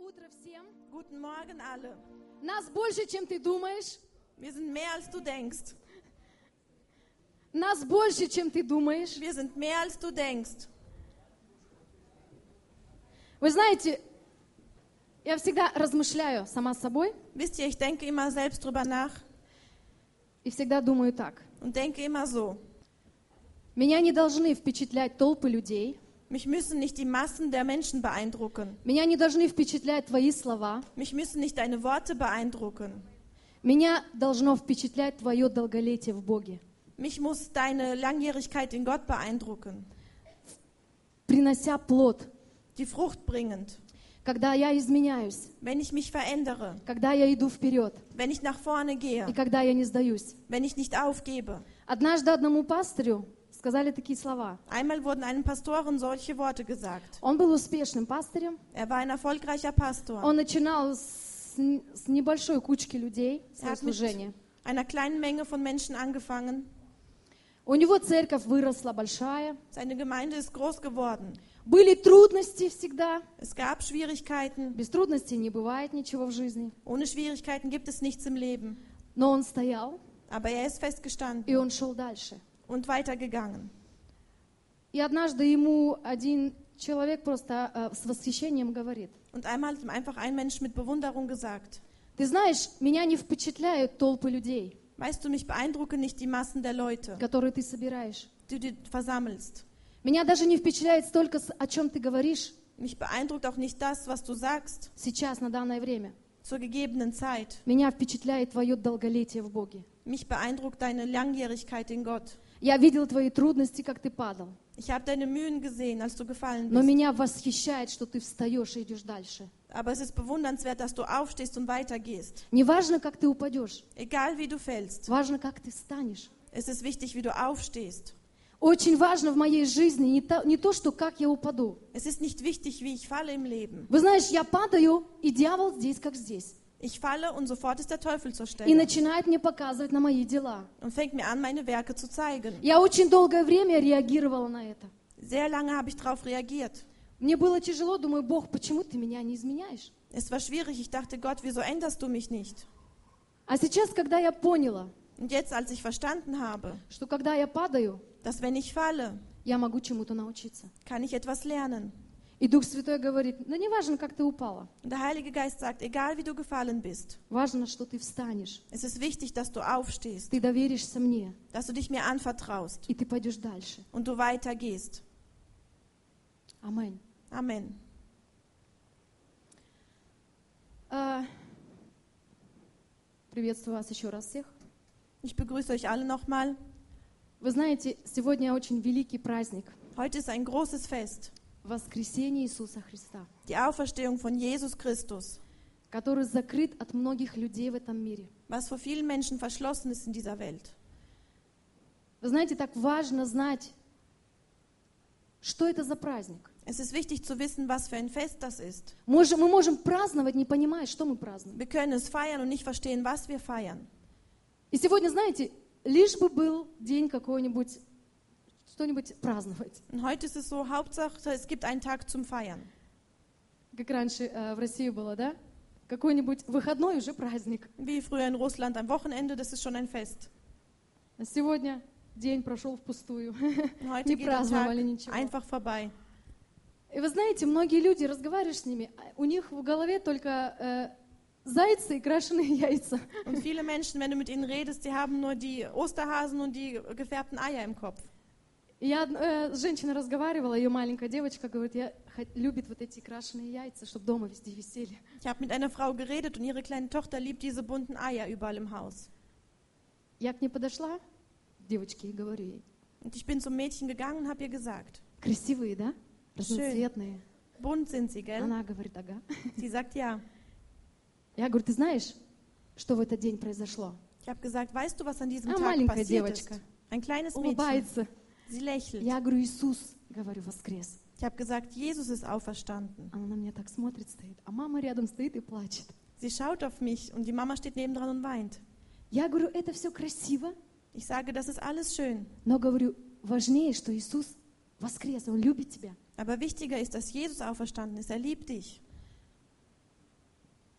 утро всем. Guten Morgen alle. Нас больше, чем ты думаешь. Wir sind mehr als du denkst. Нас больше, чем ты думаешь. Wir sind mehr als du denkst. Вы знаете, я всегда размышляю сама с собой Wisst ihr, ich denke immer selbst drüber nach и всегда думаю так. und denke immer so. Меня не должны впечатлять толпы людей. Mich müssen nicht die Massen der Menschen beeindrucken. Меня не должны впечатлять твои слова. Mich müssen nicht deine Worte beeindrucken. Меня должно впечатлять твое долголетие в Боге. Mich muss deine Langjährigkeit in Gott beeindrucken. Принося плод. Die Frucht bringend. Когда я изменяюсь. Wenn ich mich verändere. Когда я иду вперед. Wenn ich nach vorne gehe. И когда я не сдаюсь. Wenn ich nicht aufgebe. Однажды одному пастырю сказали такие слова. Einmal wurden einem Pastoren solche Worte gesagt. Он был успешным пастырем. Er war ein erfolgreicher Pastor. Он начинал с небольшой кучки людей свое hat mit служение. einer kleinen Menge von Menschen angefangen. У него церковь выросла большая. Seine Gemeinde ist groß geworden. Были трудности всегда. Es gab Schwierigkeiten. Без трудностей не бывает ничего в жизни. Ohne Schwierigkeiten gibt es nichts im Leben. Но он стоял, Aber er ist festgestanden и он шел дальше. und weitergegangen. И однажды ему один человек просто с восхищением говорит. Und einmal hat ihm einfach ein Mensch mit Bewunderung gesagt: Ты знаешь, меня не впечатляют толпы людей, Weißt du, mich beeindrucken nicht die Massen der Leute, которые ты собираешь. die du versammelst. Меня даже не впечатляет столько, о чем ты говоришь Mich beeindruckt auch nicht das, was du sagst, сейчас, на данное время. zur gegebenen Zeit. Меня впечатляет твое долголетие в Боге. Mich beeindruckt deine Langjährigkeit in Gott. Я видел твои трудности, как ты падал. Ich habe deine Mühen gesehen, als du gefallen Но bist. меня восхищает, что ты встаешь и идешь дальше. Aber es ist bewundernswert, dass du aufstehst und weitergehst. Не важно, как ты упадешь. Egal wie du fällst. Важно, как ты встанешь. Es ist wichtig, wie du aufstehst. Очень важно в моей жизни не то, что как я упаду. Es ist nicht wichtig, wie ich falle im Leben. Вы знаешь, я падаю, и дьявол здесь, как здесь. Ich falle und sofort ist der Teufel zur И Stelle начинает мне показывать на мои дела. und fängt mir an, meine Werke zu zeigen. Я очень долгое время реагировала на это. Sehr lange habe ich darauf reagiert. Мне было тяжело, думаю, Бог, почему ты меня не изменяешь? Es war schwierig. Ich dachte, Gott, wieso änderst du mich nicht? А сейчас, когда я поняла, Und jetzt, als ich verstanden habe, что когда я падаю, dass wenn ich falle, я могу чему-то научиться. kann ich etwas lernen. И Дух Святой говорит, ну не важно, как ты упала. Und der Heilige Geist sagt, egal wie du gefallen bist, Важно, что ты встанешь. es ist wichtig, dass du aufstehst, Ты доверишься мне, dass du dich mir anvertraust и ты пойдешь дальше. und du weitergehst. Аминь. Amen. Приветствую вас еще раз всех. Ich begrüße euch alle nochmal. Вы знаете, сегодня очень великий праздник. Heute ist ein großes Fest, Воскресение Иисуса Христа, die Auferstehung von Jesus Christus, который закрыт от многих людей в этом мире. was vor vielen Menschen verschlossen ist in dieser Welt. Вы знаете, так важно знать, что это за праздник. Es ist wichtig zu wissen, was für ein Fest das ist. Мы можем праздновать, не понимая, что мы празднуем. Wir können es feiern und nicht verstehen, was wir feiern. И сегодня, знаете, лишь бы был день какой-нибудь, что-нибудь праздновать. Und heute ist es so, Hauptsache, es gibt einen Tag zum Feiern. Как раньше в России было, да? Какой-нибудь выходной уже праздник. Wie früher in Russland am Wochenende, das ist schon ein Fest. А сегодня день прошел впустую. Und heute Не geht der Tag праздновали ничего. einfach vorbei. И вы знаете, многие люди, разговариваешь с ними, у них в голове только зайцы и крашеные яйца. Und viele Menschen, wenn du mit ihnen redest, die haben nur die Osterhasen und die gefärbten Eier im Kopf. Я с женщиной разговаривала, ее маленькая девочка говорит, любит вот эти крашеные яйца, чтобы дома везде висели. Ich habe mit einer Frau geredet und ihre kleine Tochter liebt diese bunten Eier überall im Haus. Я к ней подошла, девочке, и говорю ей, Und ich bin zum Mädchen gegangen und habe ihr gesagt, красивые, да? Разноцветные. bunt sind sie, gell? Она говорит, ага. Sie sagt ja. Я говорю, ты знаешь, что в этот день произошло? Ich habe gesagt, weißt du, was an diesem А Tag маленькая passiert девочка ist? Ein kleines Mädchen. улыбается. Sie lächelt. Я говорю, Иисус, говорю, воскрес. Ich habe gesagt, Jesus ist auferstanden. Она на меня так смотрит, стоит, а мама рядом стоит и плачет. Sie schaut auf mich und die Mama steht nebendran und weint. Я говорю, это все красиво, Ich sage, das ist alles schön. но говорю, важнее, что Иисус воскрес, Он любит тебя. Aber wichtiger ist, dass Jesus auferstanden ist. Er liebt dich.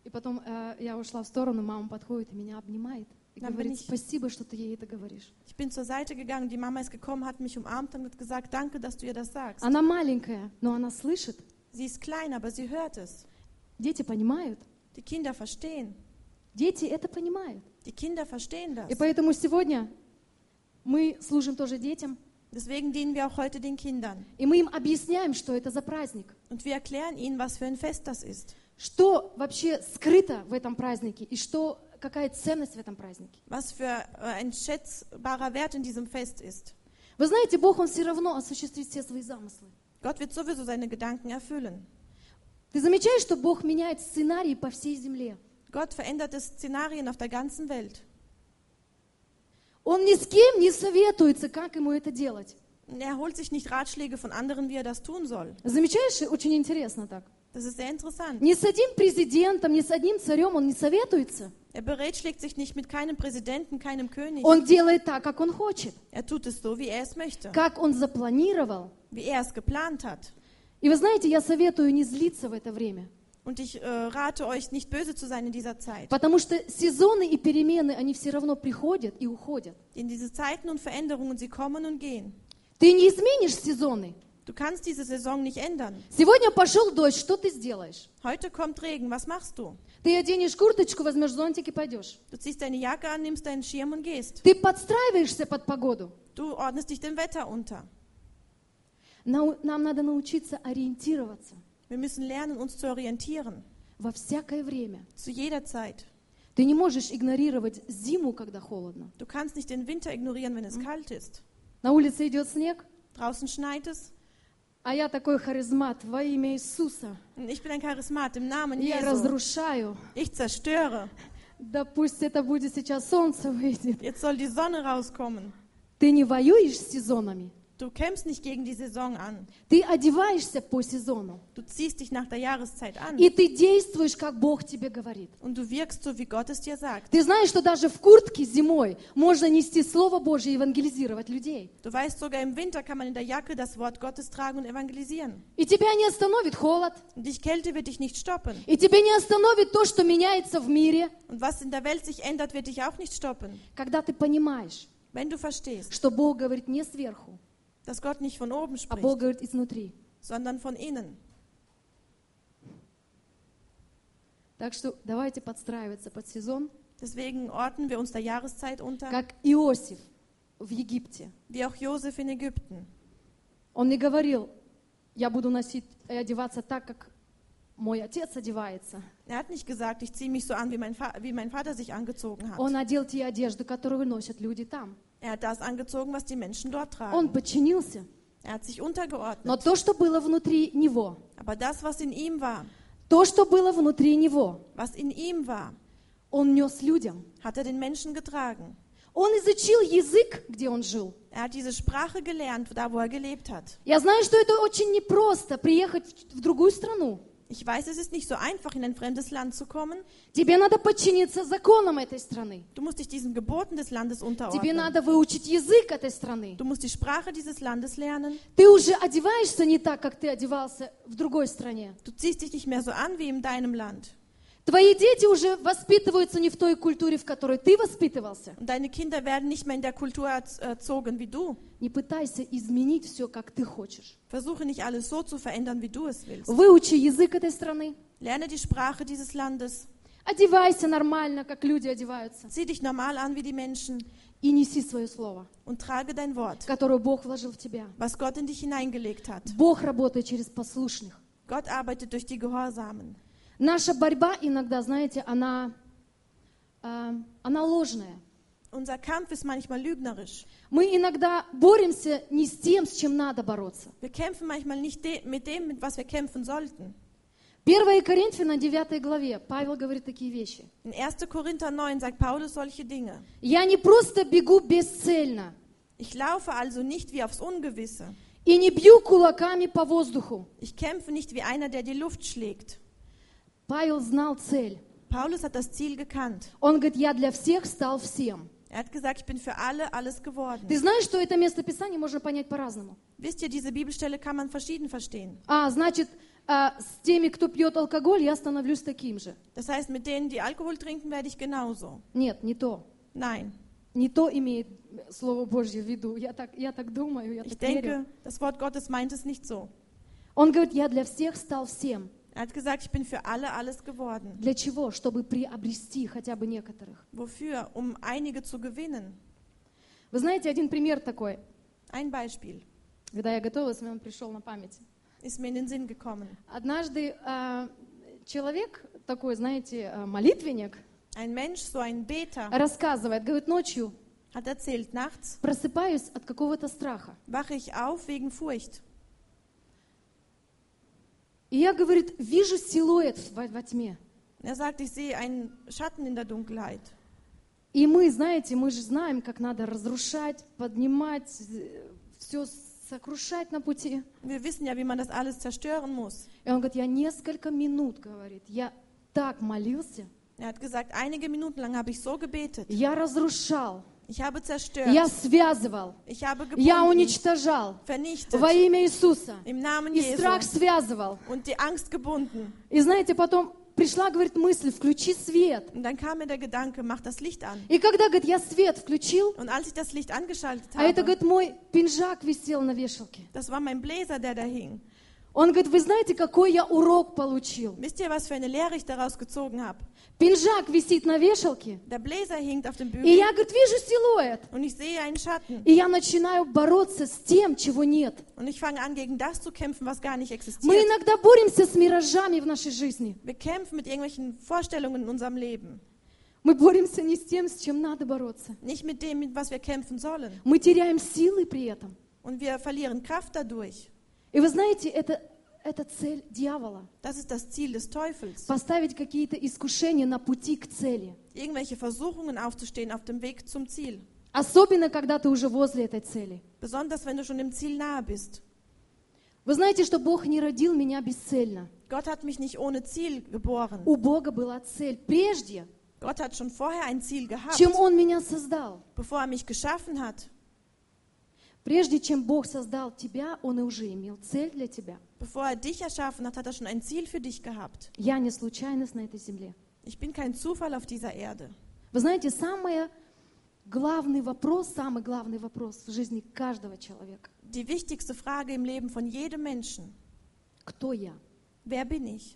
И потом я ушла в сторону, мама подходит и меня обнимает. И Dann bin говорит, ich- спасибо, что ты ей это говоришь. Ich bin zur Seite gegangen, die Mama ist gekommen, hat mich umarmt und hat gesagt, danke, dass du ihr das sagst. Она маленькая, но она слышит. Sie ist klein, aber sie hört es. Дети понимают. Die Kinder verstehen. Дети это понимают. Die Kinder verstehen das. И поэтому сегодня мы служим тоже детям, Deswegen dienen wir auch heute den Kindern. и мы им объясняем, что это за праздник. Und wir erklären ihnen, was für ein Fest das ist. Что вообще скрыто в этом празднике и какая ценность в этом празднике. Was für ein schätzbarer Wert in diesem Fest ist. Вы знаете, Бог, Он все равно осуществит все свои замыслы. Gott wird sowieso seine Gedanken erfüllen. Ты замечаешь, что Бог меняет сценарии по всей земле? Gott verändert Szenarien auf der ganzen Welt. Он ни с кем не советуется, как ему это делать. Er holt sich nicht Ratschläge von anderen, wie er das tun soll. Замечаешь, очень интересно так. Das ist sehr interessant. Ни с одним президентом, ни с одним царем он не советуется. Er beratschlägt sich nicht mit keinem Präsidenten, keinem König. Он делает так, как он хочет, Er tut es so, wie er es möchte, как он запланировал. wie er es geplant hat. И вы знаете, я советую не злиться в это время. Und ich rate euch, nicht böse zu sein in dieser Zeit. Потому что сезоны и перемены, они все равно приходят и уходят. In diese Zeiten und Veränderungen, sie kommen und gehen. Ты не изменишь сезоны. Du kannst diese Saison nicht ändern. Сегодня пошел дождь, что ты сделаешь? Heute kommt Regen, was machst du? Ты оденешь курточку, возьмешь зонтик и пойдешь. Du ziehst deine Jacke an, nimmst deinen Schirm und gehst. Ты подстраиваешься под погоду. Du ordnest dich dem Wetter unter. Нам надо научиться ориентироваться Wir müssen lernen, uns zu orientieren. во всякое время. Zu jeder Zeit. Ты не можешь игнорировать зиму, когда холодно. Du kannst nicht den Winter ignorieren, wenn es kalt ist. На улице идет снег, Draußen schneit es. а я такой харизмат во имя Иисуса. Und ich bin ein Charismat im Namen Я Jesu. разрушаю. Ich zerstöre. Да пусть это будет сейчас солнце выйдет. Jetzt soll die Sonne rauskommen. Ты не воюешь с сезонами. Du kämpfst nicht gegen die Saison an. Ты одеваешься по сезону. Du ziehst dich nach der Jahreszeit an. И ты действуешь, как Бог тебе говорит. Und du wirkst so, wie Gott es dir sagt. Ты знаешь, что даже в куртке зимой можно нести Слово Божье и евангелизировать людей. Du weißt, sogar im Winter kann man in der Jacke das Wort Gottes tragen und evangelisieren. И тебя не остановит холод. Und die Kälte wird dich nicht stoppen. И тебя не остановит то, что меняется в мире, Und was in der Welt sich ändert, wird dich auch nicht stoppen. когда ты понимаешь, Wenn du verstehst, что Бог говорит не сверху, dass Gott nicht von oben а Бог spricht, говорит изнутри. sondern von innen. Так что давайте подстраиваться под сезон, Deswegen ordnen wir uns der Jahreszeit unter, как Иосиф в Египте. wie auch Josef in Ägypten. Он не говорил, я буду носить и одеваться так, как мой отец одевается. Er hat nicht gesagt, ich ziehe mich so an, wie mein Vater sich angezogen hat. Он одел те одежды, которые носят люди там. Er hat das angezogen, was die Menschen dort Он tragen. подчинился. Er hat sich untergeordnet. Но то, что было внутри него, Aber das, was in ihm war, то, что было внутри него, was in ihm war, он нес людям. hat er den Menschen getragen. Он изучил язык, где он жил. Er hat diese Sprache gelernt, da wo er gelebt hat. Я знаю, что это очень непросто приехать в другую страну. Ich weiß, es ist nicht so einfach, in ein fremdes Land zu kommen. Тебе надо подчиниться законам этой страны. Du musst dich diesen Geboten des Landes Тебе unterordnen. надо выучить язык этой страны. Du musst die Sprache dieses Landes lernen. Ты уже одеваешься не так, как ты одевался в другой стране. Du ziehst dich nicht mehr so an wie in deinem Land. Твои дети уже воспитываются не в той культуре, в которой ты воспитывался. Und deine Kinder werden nicht mehr in der Kultur erzogen wie du. Не пытайся изменить все, как ты хочешь. Versuche nicht alles so zu verändern, wie du es willst. Выучи язык этой страны. Lerne die Sprache dieses Landes. Одевайся нормально, как люди одеваются. Zieh dich normal an wie die Menschen И неси свое слово, und trage dein Wort, которое Бог вложил в тебя. was Gott in dich hineingelegt hat. Бог работает через послушных. Gott arbeitet durch die Gehorsamen. Наша борьба иногда, знаете, она ложная. Unser Kampf ist manchmal lügnerisch. Мы иногда боремся не с тем, с чем надо бороться. Wir kämpfen manchmal nicht mit dem, mit was wir kämpfen sollten. 1 Коринфянам 9 главе Павел говорит такие вещи. In 1. Korinther 9 sagt Paulus solche Dinge. «Я не просто бегу бесцельно Ich laufe also nicht wie aufs Ungewisse. и не бью кулаками по воздуху». Ich kämpfe nicht wie einer, der die Luft schlägt. Павел знал цель. Paulus hat das Ziel gekannt. Он говорит, я для всех стал всем. Er hat gesagt, ich bin für alle alles geworden. Ты знаешь, что это место Писания можно понять по-разному? Wisst ihr, diese Bibelstelle kann man verschieden verstehen. Значит, с теми, кто пьет алкоголь, я становлюсь таким же. Das heißt, mit denen, die Alkohol trinken, werde ich genauso. Нет, не то. Nein. Не то имеет Слово Божье в виду. Я так думаю, я Ich так верю. denke, das Wort Gottes meint es nicht so. Он говорит, я для всех стал всем. Er hat gesagt, ich bin für alle alles geworden. Для чего? Чтобы приобрести хотя бы некоторых. Wofür? Um einige zu gewinnen. Вы знаете, один пример такой. Ein Beispiel Когда я готовилась, он пришел на память. ist mir in den Sinn gekommen. Однажды человек такой, знаете, молитвенник, Ein Mensch, so ein Beter, рассказывает, говорит, ночью hat erzählt, nachts просыпаюсь от какого-то страха. wache ich auf wegen Furcht. И я, говорит, вижу силуэт во тьме. Er sagt, ich sehe einen Schatten in der Dunkelheit. И мы, знаете, мы же знаем, как надо разрушать, поднимать, все сокрушать на пути. Wir wissen ja, wie man das alles zerstören muss. И он говорит, я несколько минут, говорит, я так молился, Er hat gesagt, einige Minuten lang habe ich so gebetet. я разрушал, Ich habe zerstört. я связывал, Ich habe я gebunden, уничтожал vernichtet. во имя Иисуса. Im Namen И Jesu. страх связывал. Und die Angst gebunden. И знаете, потом пришла, говорит, мысль, включи свет. Und dann kam mir der Gedanke, mach das Licht an. И когда, говорит, я свет включил, Und als ich das Licht angeschaltet а это, habe, говорит, мой пинжак висел на вешалке. das war mein Bläser, der da hing. Он говорит, вы знаете, какой я урок получил? Wisst ihr, was für eine Lehre ich daraus gezogen habe? Пинжак висит на вешалке, Der Bläser hängt auf dem и Bügel я, говорит, вижу силуэт. und ich sehe einen Schatten. И я начинаю бороться с тем, чего нет. Und ich fange an, gegen das zu kämpfen, was gar nicht Мы existiert. иногда боремся с миражами в нашей жизни. Wir kämpfen mit irgendwelchen Vorstellungen in unserem Leben. Мы боремся не с тем, с чем надо бороться. Nicht mit dem, mit was wir kämpfen sollen. Мы теряем силы при этом. Und wir verlieren Kraft dadurch. И вы знаете, это цель дьявола. Das ist das Ziel des Teufels. Поставить какие-то искушения на пути к цели. Irgendwelche Versuchungen aufzustehen auf dem Weg zum Ziel. Особенно, когда ты уже возле этой цели. Besonders, wenn du schon dem Ziel nahe bist. Вы знаете, что Бог не родил меня бесцельно. Gott hat mich nicht ohne Ziel geboren. У Бога была цель прежде, Gott hat schon vorher ein Ziel gehabt, чем Он меня создал. bevor er mich geschaffen hat. Прежде чем Бог создал тебя, Он и уже имел цель для тебя. Bevor er dich erschaffen hat, hat er schon ein Ziel für dich gehabt. Я не случайность на этой земле. Ich bin kein Zufall auf dieser Erde. Вы знаете, самый главный вопрос в жизни каждого человека. Die wichtigste Frage im Leben von jedem Menschen. Кто я? Wer bin ich?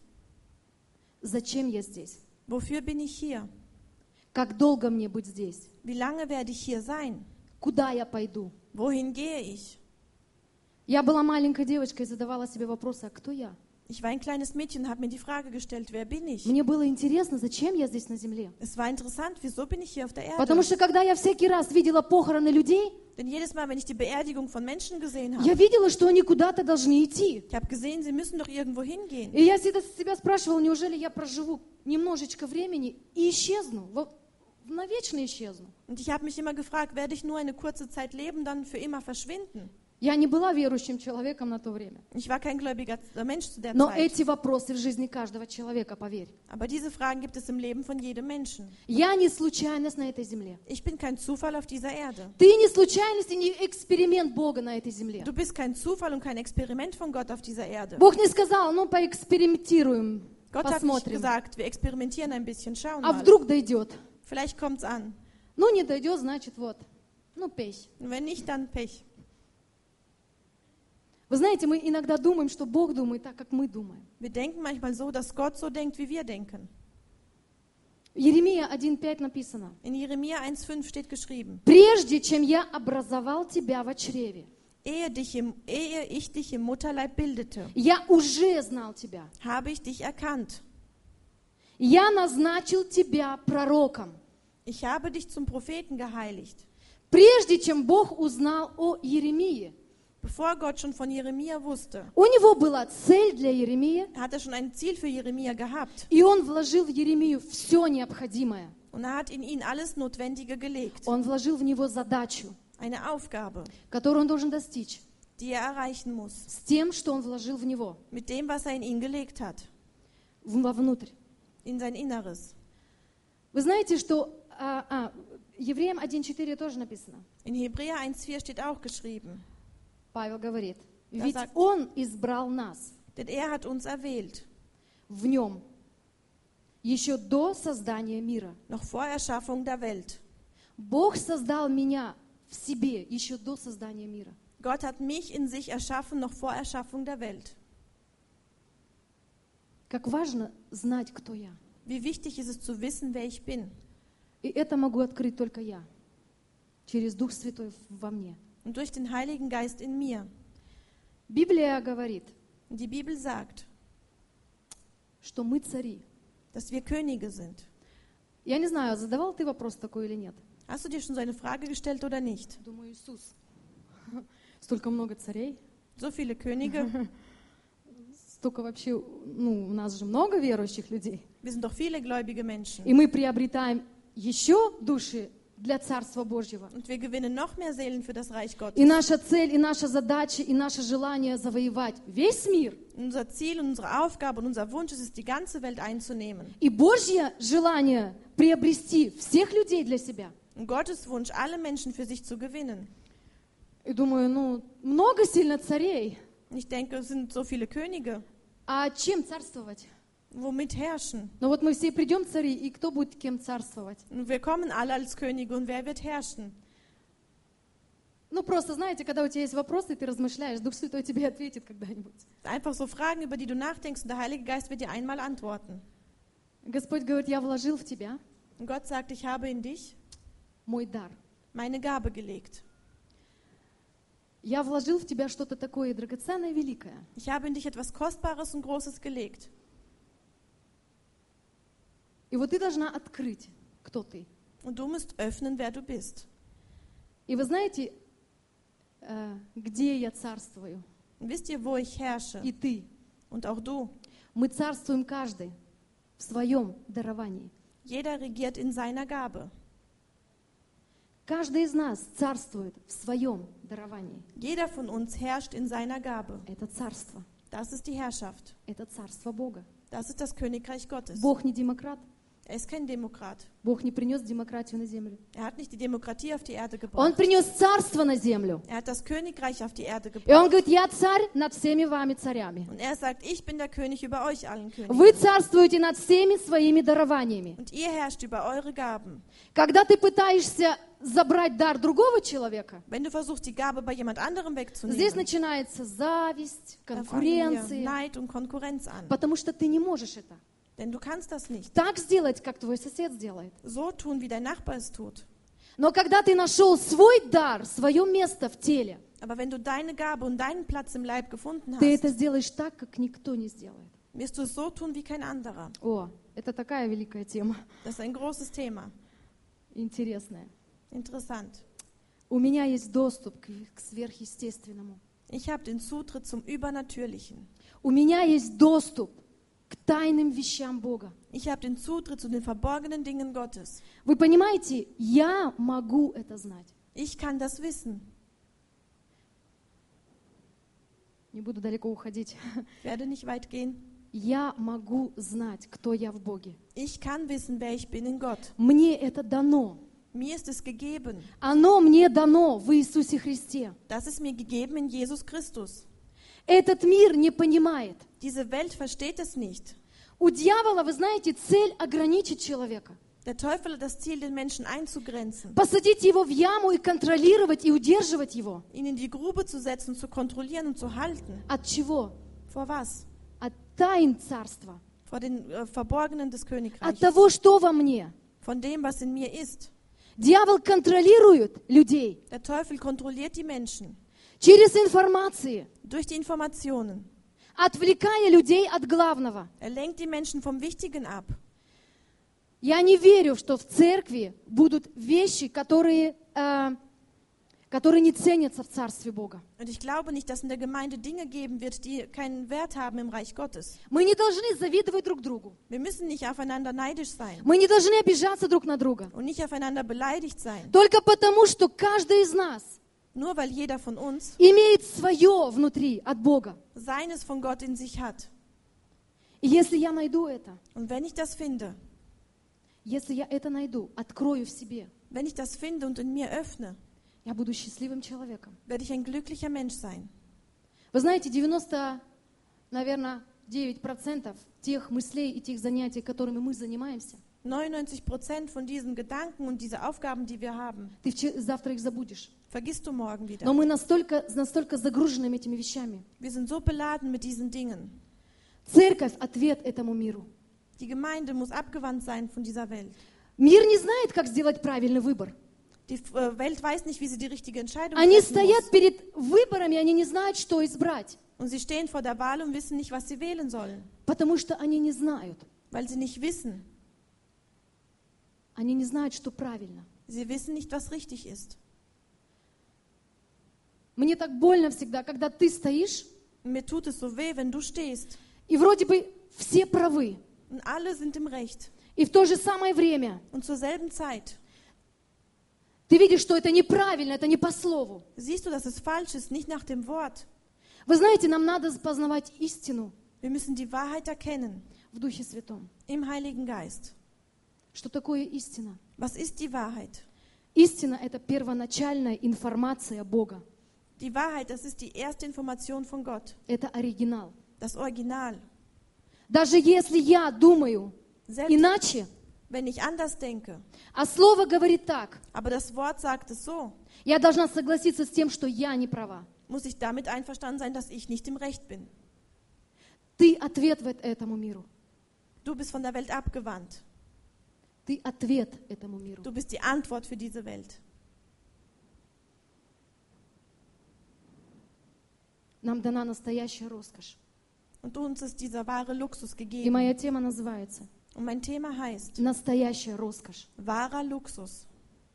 Зачем я здесь? Wofür bin ich hier? Как долго мне быть здесь? Wie lange werde ich hier sein? Куда я пойду? Wohin gehe ich? Я была маленькой девочкой и задавала себе вопросы, а кто я? Ich war ein kleines Mädchen und habe mir die Frage gestellt, wer bin ich? Мне было интересно, зачем я здесь на земле? Es war interessant, wieso bin ich hier auf der Erde? Потому что когда я всякий раз видела похороны людей, Denn jedes Mal, wenn ich die Beerdigung von Menschen gesehen я habe, видела, что они куда-то должны идти. ich habe gesehen, sie müssen doch irgendwo hingehen. И я всегда себя спрашивала, неужели я проживу немножечко времени и исчезну, навечно исчезну? Und ich habe mich immer gefragt, werde ich nur eine kurze Zeit leben, dann für immer verschwinden? Я не была верующим человеком на то время. Ich war kein gläubiger Mensch zu der Но Zeit. эти вопросы в жизни каждого человека, поверь. Aber diese Fragen gibt es im Leben von jedem Menschen. Я не случайность на этой земле. Ich bin kein Zufall auf dieser Erde. Ты не случайность и не эксперимент Бога на этой земле. Du bist kein Zufall und kein Experiment von Gott auf dieser Erde. Бог не сказал, ну поэкспериментируем, Gott hat nicht посмотрим. gesagt, wir experimentieren ein bisschen, schauen А mal. вдруг дойдет? Vielleicht kommt's an. Ну не дойдет, значит вот, ну песь. Und wenn nicht, dann Pech. Вы знаете, мы иногда думаем, что Бог думает так, как мы думаем. Wir denken manchmal so, dass Gott so denkt, wie wir denken. В Еремия 1:5 написано: In Jeremia 1,5 steht geschrieben, «Прежде чем я образовал тебя во чреве, ehe ich dich im Mutterleib bildete, я уже знал тебя. habe ich dich erkannt. Я назначил тебя пророком». Ich habe dich zum Propheten geheiligt. Прежде чем Бог узнал о Еремии, Bevor Gott schon von Jeremia wusste, у него была цель для Еремии, hat er schon ein Ziel für Jeremia gehabt. и он вложил в Еремию все необходимое. Und er hat in ihn alles Notwendige gelegt. Он вложил в него задачу, Eine Aufgabe, которую он должен достичь, die er erreichen muss. с тем, что он вложил в него, Mit dem, was er in ihn gelegt hat. вовнутрь. In sein Inneres. Вы знаете, что Евреям 1:4 тоже написано. In Hebräer 1,4 steht auch geschrieben. Павел говорит, Да, ведь так. Он избрал нас Denn er hat uns erwählt, в нем еще до создания мира. noch vor Erschaffung der Welt. Бог создал меня в себе еще до создания мира. Gott hat mich in sich erschaffen, noch vor Erschaffung der Welt. Как важно знать, кто я. Wie wichtig ist es zu wissen, wer ich bin. И это могу открыть только я, через Дух Святой во мне. Und durch den Heiligen Geist in mir. Библия говорит, Und die Bibel sagt, что мы цари. dass wir Könige sind. Я не знаю, задавал ты вопрос такой или нет? Hast du dir schon so eine Frage gestellt oder nicht? Думаю, Иисус. Столько много царей. So viele Könige. Столько вообще, у нас же много верующих людей. Wir sind doch viele gläubige Menschen. И мы приобретаем еще души для Царства Божьего. Und wir gewinnen noch mehr Seelen für das Reich Gottes. И наша цель, и наша задача, и наше желание завоевать весь мир. Unser Ziel und unsere Aufgabe und unser Wunsch ist es, die ganze Welt einzunehmen. И Божье желание приобрести всех людей для себя. Und Gottes Wunsch, alle Menschen für sich zu gewinnen. И думаю, много сильно царей. Und ich denke, es sind so viele Könige. А чем царствовать? Womit herrschen? Но вот мы все придем цари, и кто будет кем царствовать? Und wir kommen alle als Könige und wer wird herrschen? Просто, знаете, когда у тебя есть вопросы, и ты размышляешь, Дух Святой тебе ответит когда-нибудь. Einfach so Fragen, über die du nachdenkst und der Heilige Geist wird dir einmal antworten. Господь говорит, я вложил в тебя Und Gott sagt, ich habe in dich мой дар. meine Gabe gelegt. Я вложил в тебя что-то такое драгоценное и великое. Ich habe in dich etwas Kostbares und Großes gelegt. И вот ты должна открыть, кто ты. Und du musst öffnen, wer du bist. И вы знаете, где я царствую? Und wisst ihr, wo ich herrsche? И ты. Und auch du. Мы царствуем каждый в своем даровании. Jeder regiert in seiner Gabe. Каждый из нас царствует в своем даровании. Jeder von uns herrscht in seiner Gabe. Это царство. Das ist die Herrschaft. Это царство Бога. Das ist das Königreich Gottes. Бог не демократ. Er ist kein Demokrat. Бог не принес демократию на землю. Er hat nicht die Demokratie auf die Erde Он gebracht. принес царство на землю. Er hat das Königreich auf die Erde И он gebracht. говорит, я царь над всеми вами царями. Und er sagt, ich bin der König über euch allen Königen. Вы царствуете над всеми своими дарованиями. Und ihr herrscht über eure Gaben. Когда ты пытаешься забрать дар другого человека, Wenn du versuchst, die Gabe bei jemand anderem здесь wegzunehmen, начинается зависть, da fangen wir конкуренция, Neid und Konkurrenz an. потому что ты не можешь это. Denn du kannst das nicht. Так сделать, как твой сосед сделает. So tun, wie dein Nachbar es tut. Но когда ты нашел свой дар, свое место в теле, Aber wenn du deine Gabe und deinen Platz im Leib gefunden ты hast, это сделаешь так, как никто не сделает. wirst du es so tun wie kein anderer. О, это такая великая тема, Das ist ein großes Thema. интересная. Interessant. У меня есть доступ к сверхъестественному. Ich habe den Zutritt zum Übernatürlichen. У меня есть доступ к тайным вещам Бога. Ich habe den Zutritt zu den verborgenen Dingen Gottes. Вы понимаете, я могу это знать. Ich kann das wissen. Не буду далеко уходить. Ich werde nicht weit gehen. Я могу знать, кто я в Боге. Ich kann wissen, wer ich bin in Gott. Мне это дано. Mir ist es gegeben. Оно мне дано в Иисусе Христе. Das ist mir gegeben in Jesus Christus. Этот мир не понимает. Diese Welt versteht es nicht. У дьявола, вы знаете, цель ограничить человека. Der Teufel hat das Ziel, den Menschen einzugrenzen, Посадить его в яму и контролировать и удерживать его. ihn in die Grube zu setzen, zu kontrollieren und zu halten. От чего? Vor was? От тайн царства. Vor den Verborgenen des От Königreichs. того, что во мне. Von dem, was in mir ist. Дьявол контролирует людей Der Teufel kontrolliert die Menschen через информации, durch die Informationen. отвлекая людей от главного. Er lenkt die Menschen vom Wichtigen ab. Я не верю, что в церкви будут вещи, которые не ценятся в Царстве Бога. Und ich glaube nicht, dass in der Gemeinde Dinge geben wird, die keinen Wert haben im Reich Gottes. Мы не должны завидовать друг другу. Wir müssen nicht aufeinander neidisch sein Мы не должны обижаться друг на друга. und nicht aufeinander beleidigt sein. Только потому, что каждый из нас Nur weil jeder von uns имеет свое внутри от Бога. seines von Gott in sich hat. И если я найду это, Und wenn ich das finde, если я это найду, открою в себе, wenn ich das finde und in mir öffne, я буду счастливым человеком. werde ich ein glücklicher Mensch sein. Вы знаете, 99% наверное, 9% тех мыслей и тех занятий, которыми мы занимаемся, 99% von diesen Gedanken und diese Aufgaben, die wir haben, ты завтра их забудешь. vergisst du morgen wieder. Но мы настолько загружены этими вещами. Wir sind so beladen mit diesen Dingen. Церковь – ответ этому миру. Die Gemeinde muss abgewandt sein von dieser Welt. Мир не знает, как сделать правильный выбор. Die Welt weiß nicht, wie sie die richtige Entscheidung Они treffen стоят muss. перед выборами, они не знают, что избрать, Und sie stehen vor der Wahl und wissen nicht, was sie wählen sollen, потому что они не знают. weil sie nicht wissen. Они не знают, что правильно. Sie wissen nicht, was richtig ist. Мне так больно всегда, когда ты стоишь, Und mir tut es so weh, wenn du stehst и вроде бы все правы, und alle sind im Recht. и в то же самое время Und zur selben Zeit ты видишь, что это неправильно, это не по слову. siehst du, dass es falsch ist, nicht nach dem Wort. Вы знаете, нам надо познавать истину Wir müssen die Wahrheit erkennen в Духе Святом. im Heiligen Geist. Что такое истина? Was ist die Wahrheit? Истина – это первоначальная информация Бога. Die Wahrheit, das ist die erste Information von Gott, Это оригинал. das Original. Даже если я думаю Selbst иначе, wenn ich anders denke, а Слово говорит так, aber das Wort sagt es so, я должна согласиться с тем, что я не права. muss ich damit einverstanden sein, dass ich nicht im Recht bin. Ты ответ этому миру. Du bist von der Welt abgewandt. Ты ответ этому миру. Du bist die Antwort für diese Welt. Нам дана настоящая роскошь. Und uns ist dieser wahre Luxus И gegeben. моя тема называется Und mein Thema heißt «Настоящая роскошь». wahrer Luxus.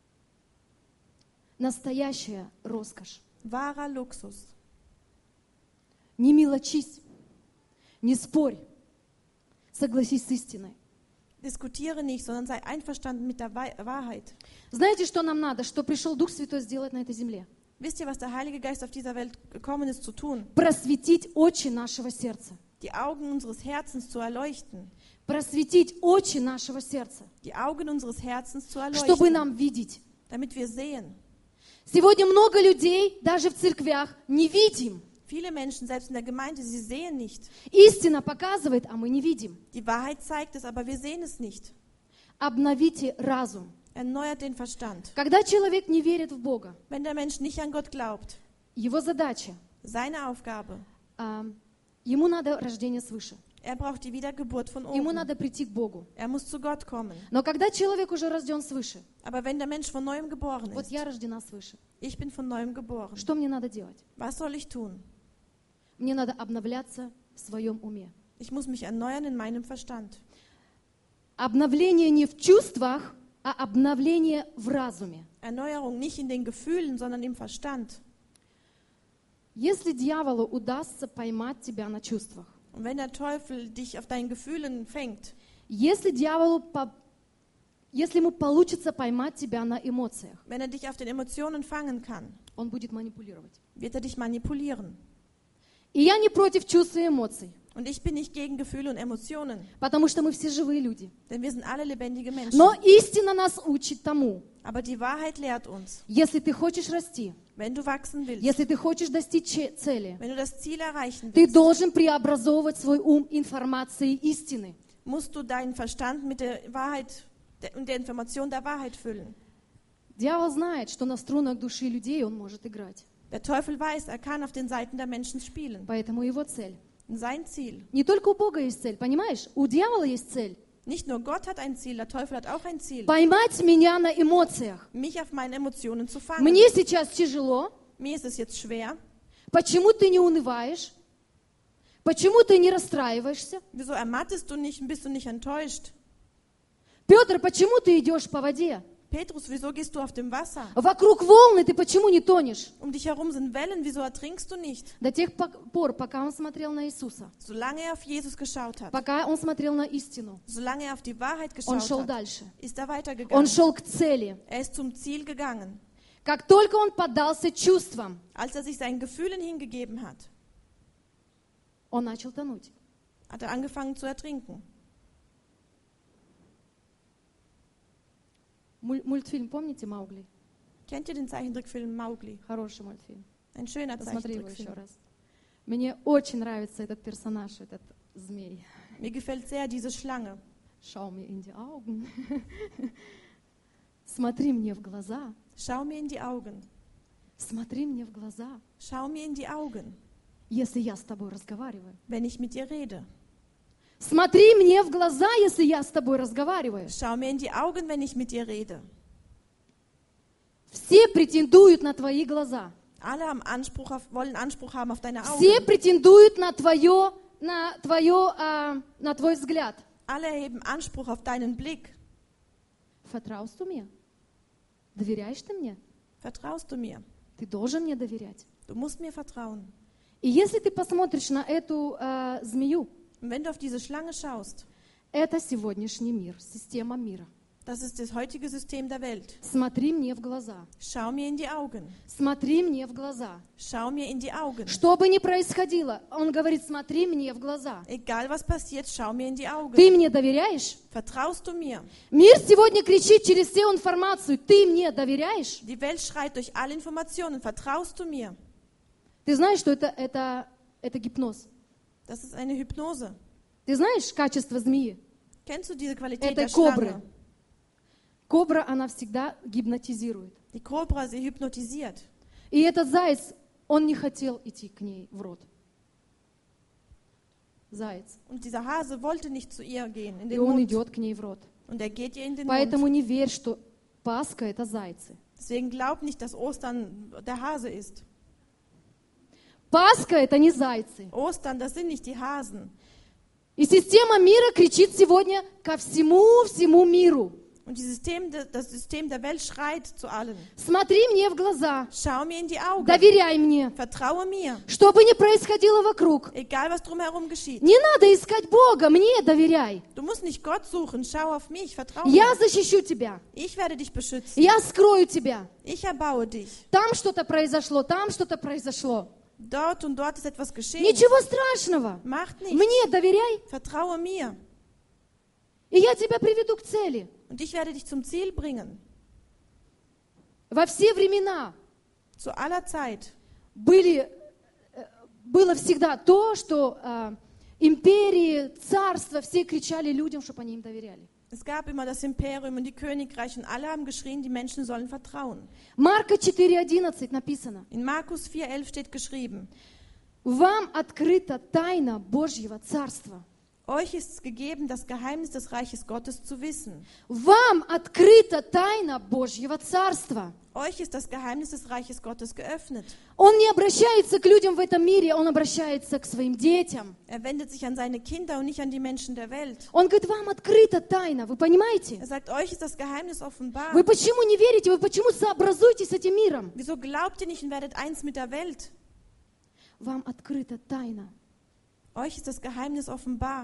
Настоящая роскошь. Wahrer Luxus. Не мелочись, не спорь, согласись с истиной. Diskutiere nicht, sondern sei einverstanden mit der Wahrheit. Знаете, что нам надо, что пришел Дух Святой сделать на этой земле? Wisst ihr, was der Heilige Geist auf dieser Welt gekommen ist zu tun? Просветить очи нашего сердца. Die Augen unseres Herzens zu erleuchten. Просветить очи нашего сердца, Die Augen unseres Herzens zu чтобы erleuchten, нам видеть. damit wir sehen. Сегодня много людей, даже в церквях, не видим. Viele Menschen, selbst in der Gemeinde, sie sehen nicht. Истина показывает, а мы не видим. Die Wahrheit zeigt es, aber wir sehen es nicht. Обновите разум. Erneuert den Verstand. Когда человек не верит в Бога, Wenn der Mensch nicht an Gott glaubt, его задача, seine Aufgabe, ему надо рождение свыше. er braucht die Wiedergeburt von Ему oben. надо прийти к Богу. Er muss zu Gott kommen. Но когда человек уже рожден свыше, Aber wenn der Mensch von neuem geboren вот ist, я рождена свыше, ich bin von neuem geboren, что мне надо делать? was soll ich tun? Мне надо обновляться в своем уме. Ich muss mich erneuern in meinem Verstand. Обновление не в чувствах, а обновление в разуме. Erneuerung nicht in den Gefühlen, sondern im Verstand. Если дьяволу удастся поймать тебя на чувствах, Und wenn der Teufel dich auf deinen Gefühlen fängt, если ему получится поймать тебя на эмоциях, wenn er dich auf den Emotionen fangen kann, он будет манипулировать. wird er dich manipulieren. И я не против чувств и эмоций, Und ich bin nicht gegen Gefühle und Emotionen, потому что мы все живые люди. denn wir sind alle lebendige Menschen. Но истина нас учит тому, Aber die Wahrheit lehrt uns, если ты хочешь расти, wenn du wachsen willst, если ты хочешь достичь цели, wenn du das Ziel erreichen ты willst, должен преобразовывать свой ум информацией истины. musst du deinen Verstand mit der Wahrheit und der Information der Wahrheit füllen. Дьявол знает, что на струнах души людей он может играть. Der Teufel weiß, er kann auf den Seiten der Menschen spielen. Поэтому его цель. Und sein Ziel. Не только у Бога есть цель, понимаешь? У дьявола есть цель. Nicht nur Gott hat ein Ziel, der Teufel hat auch ein Ziel. Поймать меня на эмоциях. Mich auf meine Emotionen zu fangen. Мне сейчас тяжело. Mir ist es jetzt schwer. Почему ты не унываешь? Почему ты не расстраиваешься? Wieso ermattest du nicht und bist du nicht enttäuscht? Петр, почему ты идешь по воде? Petrus, wieso gehst du auf dem Wasser? Вокруг волны, ты почему не тонешь? Um dich herum sind Wellen, wieso ertrinkst du nicht? До тех пор, пока он смотрел на Иисуса, Solange er auf Jesus geschaut hat, пока он смотрел на истину, solange er auf die Wahrheit он geschaut шел hat, дальше. ist er Он weitergegangen. шел к цели. Er ist zum Ziel gegangen. Как только он поддался чувствам, Als er sich seinen Gefühlen hingegeben hat, он начал тонуть. hat er angefangen zu ertrinken. Мультфильм, помните Маугли? Kennt ihr den Zeichentrickfilm Mowgli? Хороший мультфильм. Ein schöner Посмотри его еще Zeichentrickfilm. раз. Мне очень нравится этот персонаж, этот змей. Mir gefällt sehr diese Schlange. Schau mir in die Augen. Смотри мне в глаза. Schau mir in die Augen. Смотри мне в глаза. Schau mir in die Augen, Если я с тобой разговариваю. wenn ich mit dir rede. Смотри мне в глаза, если я с тобой разговариваю. Schau mir in die Augen, wenn ich mit dir rede. Все претендуют на твои глаза. Alle haben wollen Anspruch haben auf deine Все Augen. претендуют на твой взгляд. Alle erheben Anspruch auf deinen Blick. Vertraust du mir? Доверяешь ты мне? Vertraust du mir? Ты должен мне доверять. Du musst mir vertrauen. И если ты посмотришь на эту змею, Und wenn du auf diese Schlange schaust, это сегодняшний мир, система мира. das ist das heutige System der Welt. Смотри мне в глаза. Schau mir in die Augen. Смотри мне в глаза. Schau mir in die Augen. Что бы ни происходило, он говорит, смотри мне в глаза. Egal was passiert, schau mir in die Augen. Ты мне доверяешь? Vertraust du mir? Мир сегодня кричит через всю информацию. Ты мне доверяешь? Die Welt schreit durch alle Informationen. Vertraust du mir? Ты знаешь, что это гипноз? Das ist eine Hypnose. Ты знаешь качество змеи? Kennst du diese Qualität Этой der кобры. Schlange? Кобра, она всегда гипнотизирует. Die Kobra, sie hypnotisiert. И этот заяц, он не хотел идти к ней в рот. Заяц. Und dieser Hase wollte nicht zu ihr gehen, in И den он Mund. идет к ней в рот. Und er geht ihr in den Поэтому Mund. не верь, что Пасха — это зайцы. Deswegen glaub nicht, dass Ostern der Hase ist. Пасха — это не зайцы. Ostern, das sind nicht die Hasen. И система мира кричит сегодня ко всему миру. Und das System der Welt schreit zu allen. Смотри мне в глаза. Schau mir in die Augen. Доверяй мне. Vertraue mir. Что бы ни происходило вокруг. Egal, was drumherum geschieht. Не надо искать Бога, мне доверяй. Du musst nicht Gott suchen. Schau auf mich. Vertraue Я mir. защищу тебя. Ich werde dich beschützen. Я скрою тебя. Ich erbaue dich. Там что-то произошло, там что-то произошло. Dort und dort ist etwas geschehen. Ничего страшного. Macht nichts. Мне доверяй, Vertraue mir. и я тебя приведу к цели. Und ich werde dich zum Ziel bringen. Во все времена Zu aller Zeit. было всегда то, что империи, царства, все кричали людям, чтобы они им доверяли. Es gab immer das Imperium und die Königreiche und alle haben geschrien, die Menschen sollen vertrauen. Марка 4:11 написано. In Markus 4,11 steht geschrieben, Вам открыта тайна Божьего Царства. euch ist es gegeben, das Geheimnis des Reiches Gottes zu wissen. Вам открыта тайна Божьего Царства. Euch ist das Geheimnis des Reiches Gottes geöffnet. Он не обращается к людям в этом мире, он обращается к своим детям. Er wendet sich an seine Kinder und nicht an die Menschen der Welt. Он говорит, вам открыта тайна, вы понимаете? Er sagt, euch ist das Geheimnis offenbar. Вы почему не верите? Вы почему сообразуетесь с этим миром? Wieso glaubt ihr nicht und werdet eins mit der Welt? Вам открыта тайна. Euch ist das Geheimnis offenbar.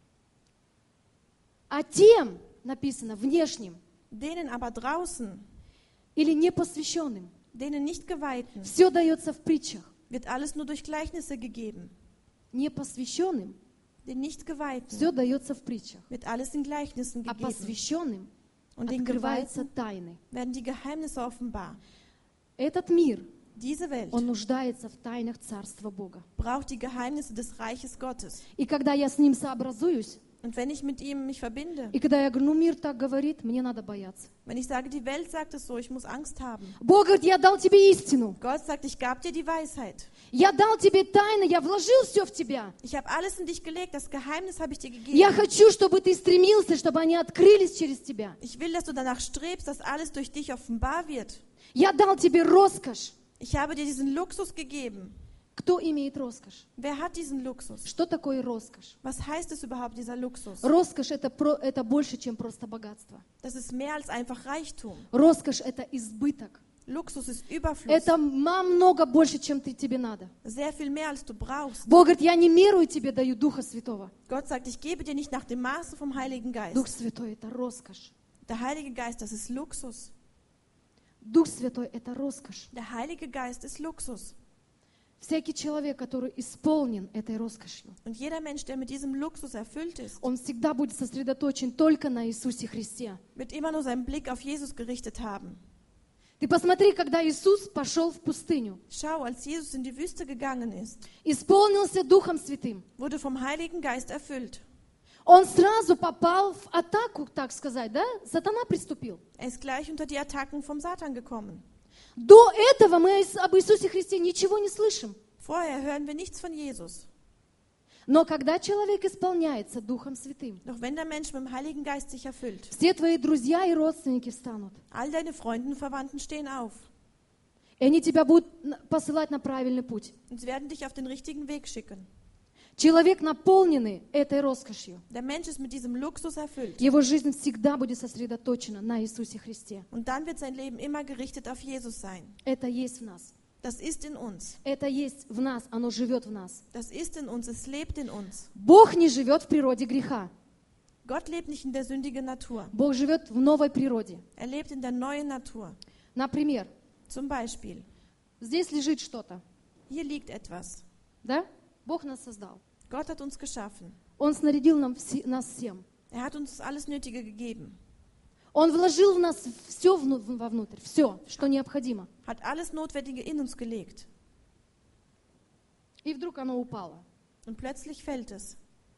А тем, написано, внешним Denen aber draußen, или непосвященным, denen nicht Geweihten, все дается в притчах. wird alles nur durch Gleichnisse gegeben. Непосвященным Den nicht Geweihten все дается в притчах. wird alles in Gleichnissen А gegeben. посвященным Und den открываются Geweihten тайны. werden die Geheimnisse offenbar. Этот мир, Diese Welt он нуждается в тайнах Царства Бога. braucht die Geheimnisse des Reiches Gottes. И когда я с ним сообразуюсь, Und wenn ich mit ihm mich verbinde, и когда я говорю, ну мир так говорит, мне надо бояться. wenn ich sage, die Welt sagt es so, ich muss Angst haben. Бог говорит, я дал тебе истину. Gott sagt, ich gab dir die Weisheit. Я дал тебе тайны, я вложил все в тебя. Ich habe alles in dich gelegt, das Geheimnis habe ich dir Я gegeben. хочу, чтобы ты стремился, чтобы они открылись через тебя. Ich will, dass du danach strebst, dass alles durch dich offenbar wird. Я дал тебе роскошь. Ich habe dir diesen Luxus gegeben. Кто имеет роскошь? Wer hat diesen Luxus? Что такое роскошь? Was heißt es überhaupt, dieser Luxus? Роскошь это больше, чем просто богатство. Das ist mehr als einfach Reichtum. Роскошь это избыток. Luxus ist Überfluss. Это намного больше, чем тебе надо. Sehr viel mehr, als du brauchst. Бог говорит, я не мерую тебе даю Духа Святого. Gott sagt, ich gebe dir nicht nach dem Maße vom Heiligen Geist. Дух Святой это роскошь. Der Heilige Geist, das ist Luxus. Дух Святой это роскошь. Der Heilige Geist ist Luxus. Всякий человек, который исполнен этой роскошью, Und jeder Mensch, der mit diesem Luxus erfüllt ist, он всегда будет сосредоточен только на Иисусе Христе. wird immer nur seinen Blick auf Jesus gerichtet haben. Ты посмотри, когда Иисус пошел в пустыню, Schau, als Jesus in die Wüste gegangen ist, исполнился Духом Святым, wurde vom Heiligen Geist erfüllt. он сразу попал в атаку, так сказать, да? Сатана приступил. Er ist gleich unter die Attacken vom Satan gekommen. До этого мы об Иисусе Христе ничего не слышим. Vorher hören wir nichts von Jesus. Но когда человек исполняется Духом Святым, Doch wenn der Mensch mit dem Heiligen Geist sich erfüllt, все твои друзья и родственники встанут. all deine Freunde und Verwandten stehen auf И они тебя будут посылать на правильный путь. und sie werden dich auf den richtigen Weg schicken. Человек, наполненный этой роскошью, Der Mensch ist mit diesem Luxus erfüllt. его жизнь всегда будет сосредоточена на Иисусе Христе. Und dann wird sein Leben immer gerichtet auf Jesus sein. Это есть в нас. Das ist in uns. Это есть в нас, оно живет в нас. Das ist in uns. Es lebt in uns. Бог не живет в природе греха. Gott lebt nicht in der sündigen Natur. Бог живет в новой природе. Er lebt in der neuen Natur. Например, Zum Beispiel, здесь лежит что-то, hier liegt etwas. да? Бог нас создал. Gott hat uns geschaffen. Он снарядил нас всем. Er hat uns alles Nötige gegeben. Он вложил в нас все вовнутрь, все, что необходимо. Hat alles Notwendige in uns gelegt. И вдруг оно упало. Und plötzlich fällt es.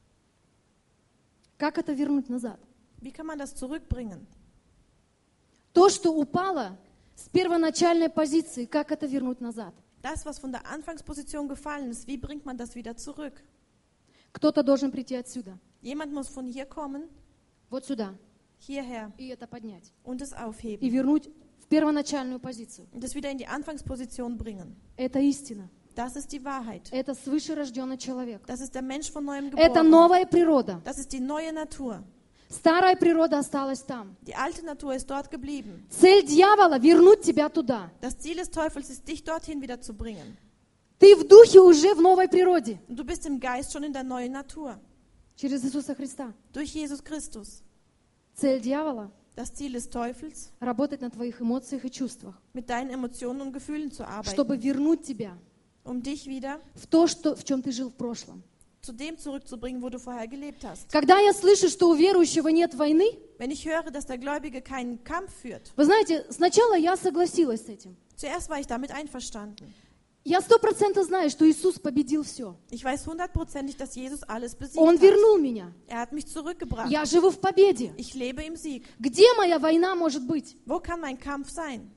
Как это вернуть назад? Wie kann man das zurückbringen? То, что упало с первоначальной позиции, как это вернуть назад? Das, was von der Anfangsposition gefallen ist, wie bringt man das wieder zurück? Кто-то должен прийти отсюда, Jemand muss von hier kommen, вот сюда, hierher и это поднять. und es И aufheben. вернуть в первоначальную позицию. Und es wieder in die Anfangsposition bringen. Это истина. Das ist die Wahrheit. Это свыше рожденный человек. Das ist der Mensch von neuem Это geboren. новая природа. Das ist die neue Natur. Старая природа осталась там. Die alte Natur ist dort geblieben. Цель дьявола — вернуть тебя туда. Das Ziel des Teufels ist, dich dorthin wieder zu bringen. Ты в духе уже в новой природе. Und du bist im Geist schon in der neuen Natur. Через Иисуса Христа. Durch Jesus Christus. Цель дьявола Das Ziel des Teufels, — работать на твоих эмоциях и чувствах, mit deinen Emotionen und Gefühlen zu чтобы arbeiten, вернуть тебя um dich wieder в то, в чем ты жил в прошлом. zu dem zurückzubringen, wo du vorher gelebt hast. Когда я слышу, что у верующего нет войны, Wenn ich höre, dass der Gläubige keinen Kampf führt, вы знаете, сначала я согласилась с этим. zuerst war ich damit einverstanden. Я 100% знаю, что Иисус победил все. Ich weiß 100%, dass Jesus alles besiegt Он hat. вернул меня. Er hat mich zurückgebracht. Я живу в победе. Ich lebe im Sieg. Где моя война может быть? Wo kann mein Kampf sein?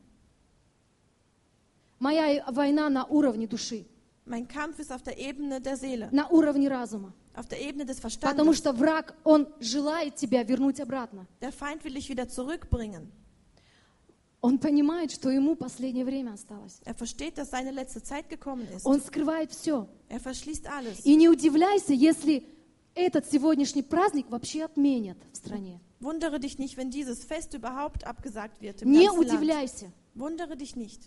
Моя война на уровне души, Mein Kampf ist auf der Ebene der Seele, на уровне разума. auf der Ebene des Потому Verstandes. что враг, он желает тебя вернуть обратно. Der Feind will dich wieder zurückbringen. Он понимает, что ему последнее время осталось. Er versteht, dass seine letzte Zeit gekommen ist. Он скрывает все. Er verschließt alles. И не удивляйся, если этот сегодняшний праздник вообще отменят в стране. Wundere dich nicht, wenn dieses Fest überhaupt abgesagt wird im Не ganzen Land. удивляйся. Wundere dich nicht.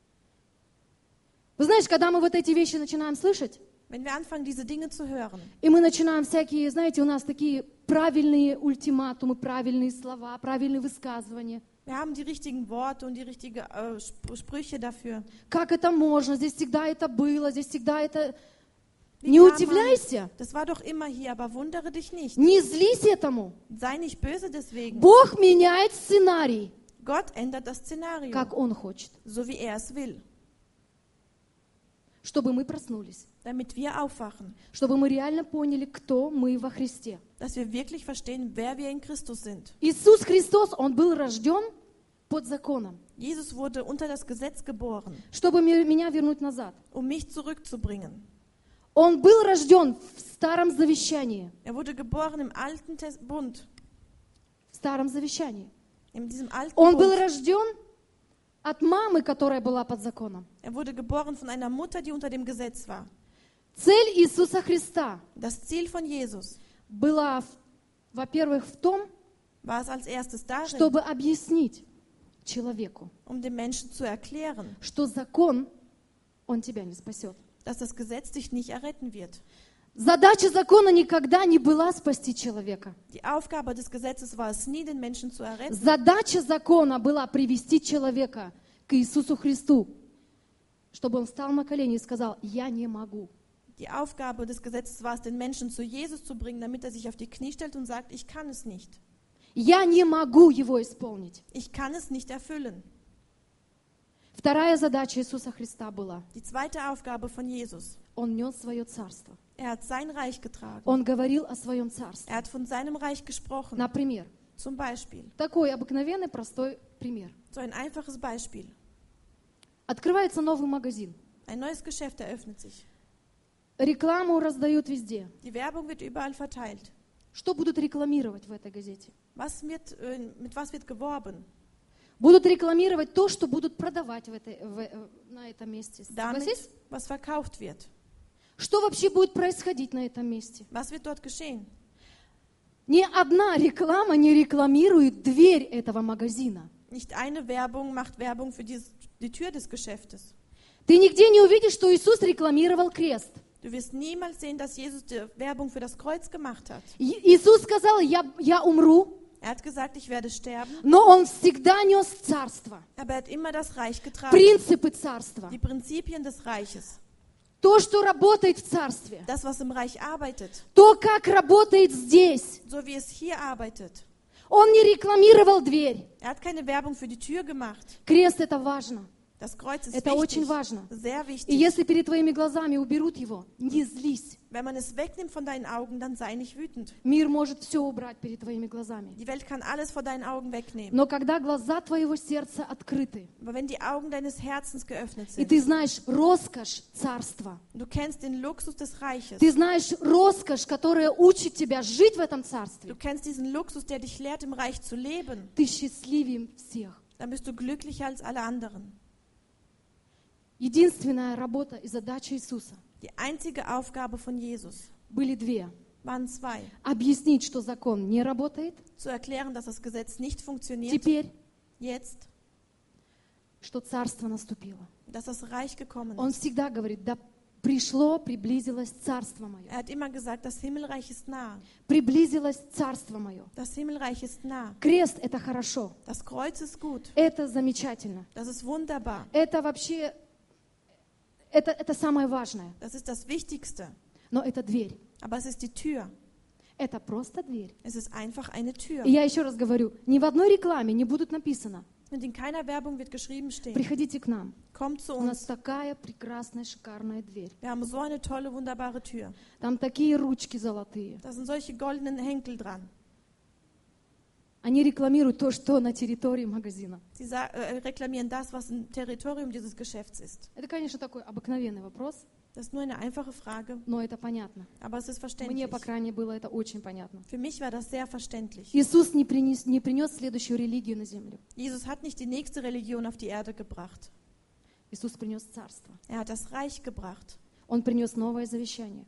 Вы знаешь, когда мы вот эти вещи начинаем слышать, Wenn wir anfangen, diese Dinge zu hören, и мы начинаем всякие, знаете, у нас такие правильные ультиматумы, правильные слова, правильные высказывания. wir haben die richtigen Worte und die richtigen Sprüche dafür. Как это можно? Здесь всегда это было, здесь всегда это... Wie Не kann man- удивляйся, Das war doch immer hier, aber wundere dich nicht. не злись этому. Sei nicht böse deswegen. Бог меняет сценарий, Gott ändert das Szenario, как Он хочет, so wie er es will, чтобы мы проснулись, damit wir aufwachen, чтобы мы реально поняли, кто мы во Христе. dass wir wirklich verstehen, wer wir in Christus sind. Иисус Христос, Он был рожден под законом, Jesus wurde unter das Gesetz geboren, чтобы меня вернуть назад. um mich zurückzubringen. Он был рожден в Старом Завещании, Er wurde geboren im alten Bund, в Старом Завещании. in diesem alten Он был Bund. рожден от мамы, которая была под законом. Er wurde geboren von einer Mutter, die unter dem Gesetz war. Цель Иисуса Христа Das Ziel von Jesus была, во-первых, в том, war es als erstes darin, чтобы объяснить человеку, um dem Menschen zu erklären, что закон, он тебя не спасет. dass das Gesetz dich nicht erretten wird. Задача закона никогда не была спасти человека. Die Aufgabe des Gesetzes war es nie, den Menschen zu erretten. Задача закона была привести человека к Иисусу Христу, чтобы он встал на колени и сказал: «Я не могу». Die Aufgabe des Gesetzes war es, den Menschen zu Jesus zu bringen, damit er sich auf die Knie stellt und sagt, ich kann es nicht. Я не могу его исполнить. Ich kann es nicht erfüllen. Вторая задача Иисуса Христа была, Die zweite Aufgabe von Jesus. Он нес свое царство. Er hat sein Reich getragen. Он говорил о своем царстве. Er hat von seinem Reich gesprochen. Например, Zum Beispiel. такой обыкновенный простой пример. So ein einfaches Beispiel. Открывается новый магазин. Ein neues Geschäft eröffnet sich. Рекламу раздают везде. Die Werbung wird überall verteilt. Что будут рекламировать в этой газете? Mit was wird geworben? Будут рекламировать то, что будут продавать на этом месте. Damit, Согласись? was verkauft wird. Что вообще будет происходить на этом месте? Was wird dort geschehen? Ни одна реклама не рекламирует дверь этого магазина. Nicht eine Werbung macht Werbung für die Tür des Geschäftes. Ты нигде не увидишь, что Иисус рекламировал крест. Du wirst niemals sehen, dass Jesus die Werbung für das Kreuz gemacht hat. Иисус сказал, я умру, Er hat gesagt, ich werde sterben, но Он всегда нес царство, aber er hat immer das Reich getragen. принципы царства. Die Prinzipien des Reiches. То, что работает в царстве. Das, was im Reich arbeitet. То, как работает здесь. So wie es hier arbeitet. Он не рекламировал дверь. Er hat keine Werbung für die Tür gemacht. Крест — это важно. Das Kreuz ist Это очень wichtig, важно. sehr И wichtig. если перед твоими глазами уберут его, не злись. Wenn man es wegnimmt von deinen Augen, dann sei nicht wütend. Мир может все убрать перед твоими глазами. Die Welt kann alles vor deinen Augen wegnehmen. Но когда глаза твоего сердца открыты, Aber wenn die Augen deines Herzens geöffnet и sind, ты знаешь роскошь царства, du kennst den Luxus des Reiches, ты знаешь роскошь, которая учит тебя жить в этом du царстве, kennst diesen Luxus, der dich lehrt, im Reich zu leben, ты счастливее всех. dann bist du glücklicher als alle anderen. Единственная работа и задача Иисуса Die einzige Aufgabe von Jesus были две. waren zwei. Объяснить, что закон не работает, Zu erklären, dass das Gesetz nicht funktioniert, теперь, jetzt, что царство наступило. dass das Reich gekommen Он ist. всегда говорит, да пришло, приблизилось царство мое. Er hat immer gesagt, das Himmelreich ist nah. Приблизилось царство мое. Das Himmelreich ist nah. Крест — это хорошо. Das Kreuz ist gut. Это замечательно. Das ist wunderbar. Это вообще, это самое важное. Das ist das Wichtigste. Но это дверь. Aber es ist die Tür. Это просто дверь. Es ist einfach eine Tür. И я еще раз говорю, ни в одной рекламе не будет написано, Und in keiner Werbung wird geschrieben stehen, приходите к нам. kommt zu У нас uns. такая прекрасная, шикарная дверь. Wir haben so eine tolle, wunderbare Tür. Там такие ручки золотые. Da sind solche goldenen Henkel dran. Они рекламируют то, что на территории магазина. Sie reklamieren das, was im Territorium dieses Geschäfts ist. Это, конечно, такой обыкновенный вопрос, Das ist nur eine einfache Frage, но это понятно. aber es ist Мне, verständlich. по крайней мере, было это очень понятно. Für mich war das sehr verständlich. Иисус не принес следующую религию на землю. Jesus hat nicht die nächste Religion auf die Erde gebracht. Иисус принес царство. Er hat das Reich gebracht. Он принес новое завещание.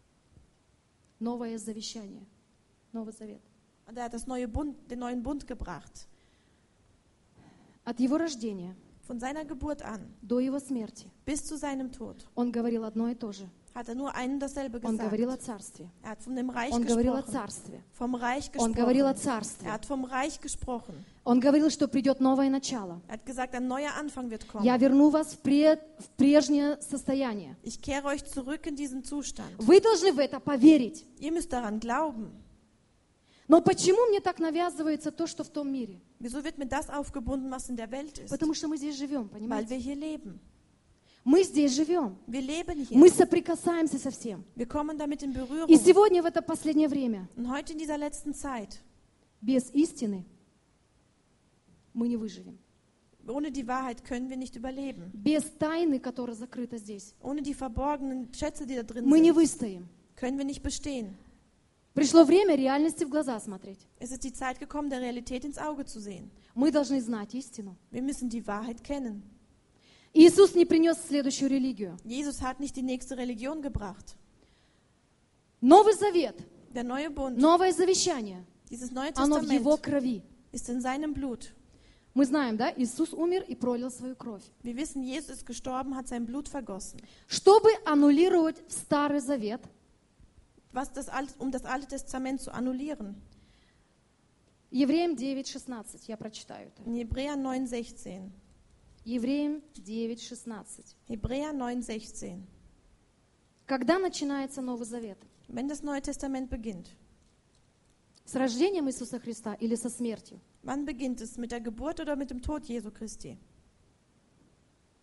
Новое завещание. Новый завет. Und er hat den neuen Bund gebracht. От его рождения Von seiner Geburt an до его смерти bis zu seinem Tod он говорил одно и то же. hat er nur ein dasselbe Он говорил о gesagt. царстве. Er hat von dem Reich Он говорил о gesprochen. царстве. Vom Reich Он говорил о gesprochen. царстве. Er hat vom Reich gesprochen. Он говорил, что придет новое начало. Er hat gesagt, ein neuer Anfang wird kommen. Я верну вас в прежнее состояние. Ich kehre euch zurück in diesen Zustand. Вы должны в это поверить. Ihr müsst daran glauben. Но почему мне так навязывается то, что в том мире? Wieso wird mir das aufgebunden, was in der Welt ist? Потому что мы здесь живем, Weil понимаете? wir hier leben. Мы здесь живем. Wir leben hier. Мы соприкасаемся со всем. Wir kommen damit in И Berührung. сегодня, в это последнее время, Und heute in dieser letzten Zeit, без истины мы не выживем. ohne die Wahrheit können wir nicht überleben. Без тайны, которая закрыта здесь, Ohne die verborgenen Schätze, die da drin мы не sind, выстоим. können wir nicht bestehen. Пришло время реальности в глаза смотреть. Es ist die Zeit gekommen, der Realität ins Auge zu sehen. Мы должны знать истину. Wir müssen die Wahrheit kennen. Иисус не принес следующую религию. Jesus hat nicht die nächste Religion gebracht. Новый Завет, Der neue Bund, новое завещание, dieses Neue оно в Его Testament, крови. ist in seinem Blut. Мы знаем, да, Иисус умер и пролил свою кровь. Wir wissen, Jesus ist gestorben, hat sein Blut vergossen. Чтобы аннулировать Старый Завет, Um das Alte Testament zu annullieren. Евреям 9:16, я прочитаю это. In Hebräer 9,16. Евреям 9:16. Hebräer 9,16. Когда начинается Новый Завет? Wenn das Neue Testament beginnt, С рождением Иисуса Христа или со смертью? wann beginnt es? Mit der Geburt oder mit dem Tod Jesu Christi?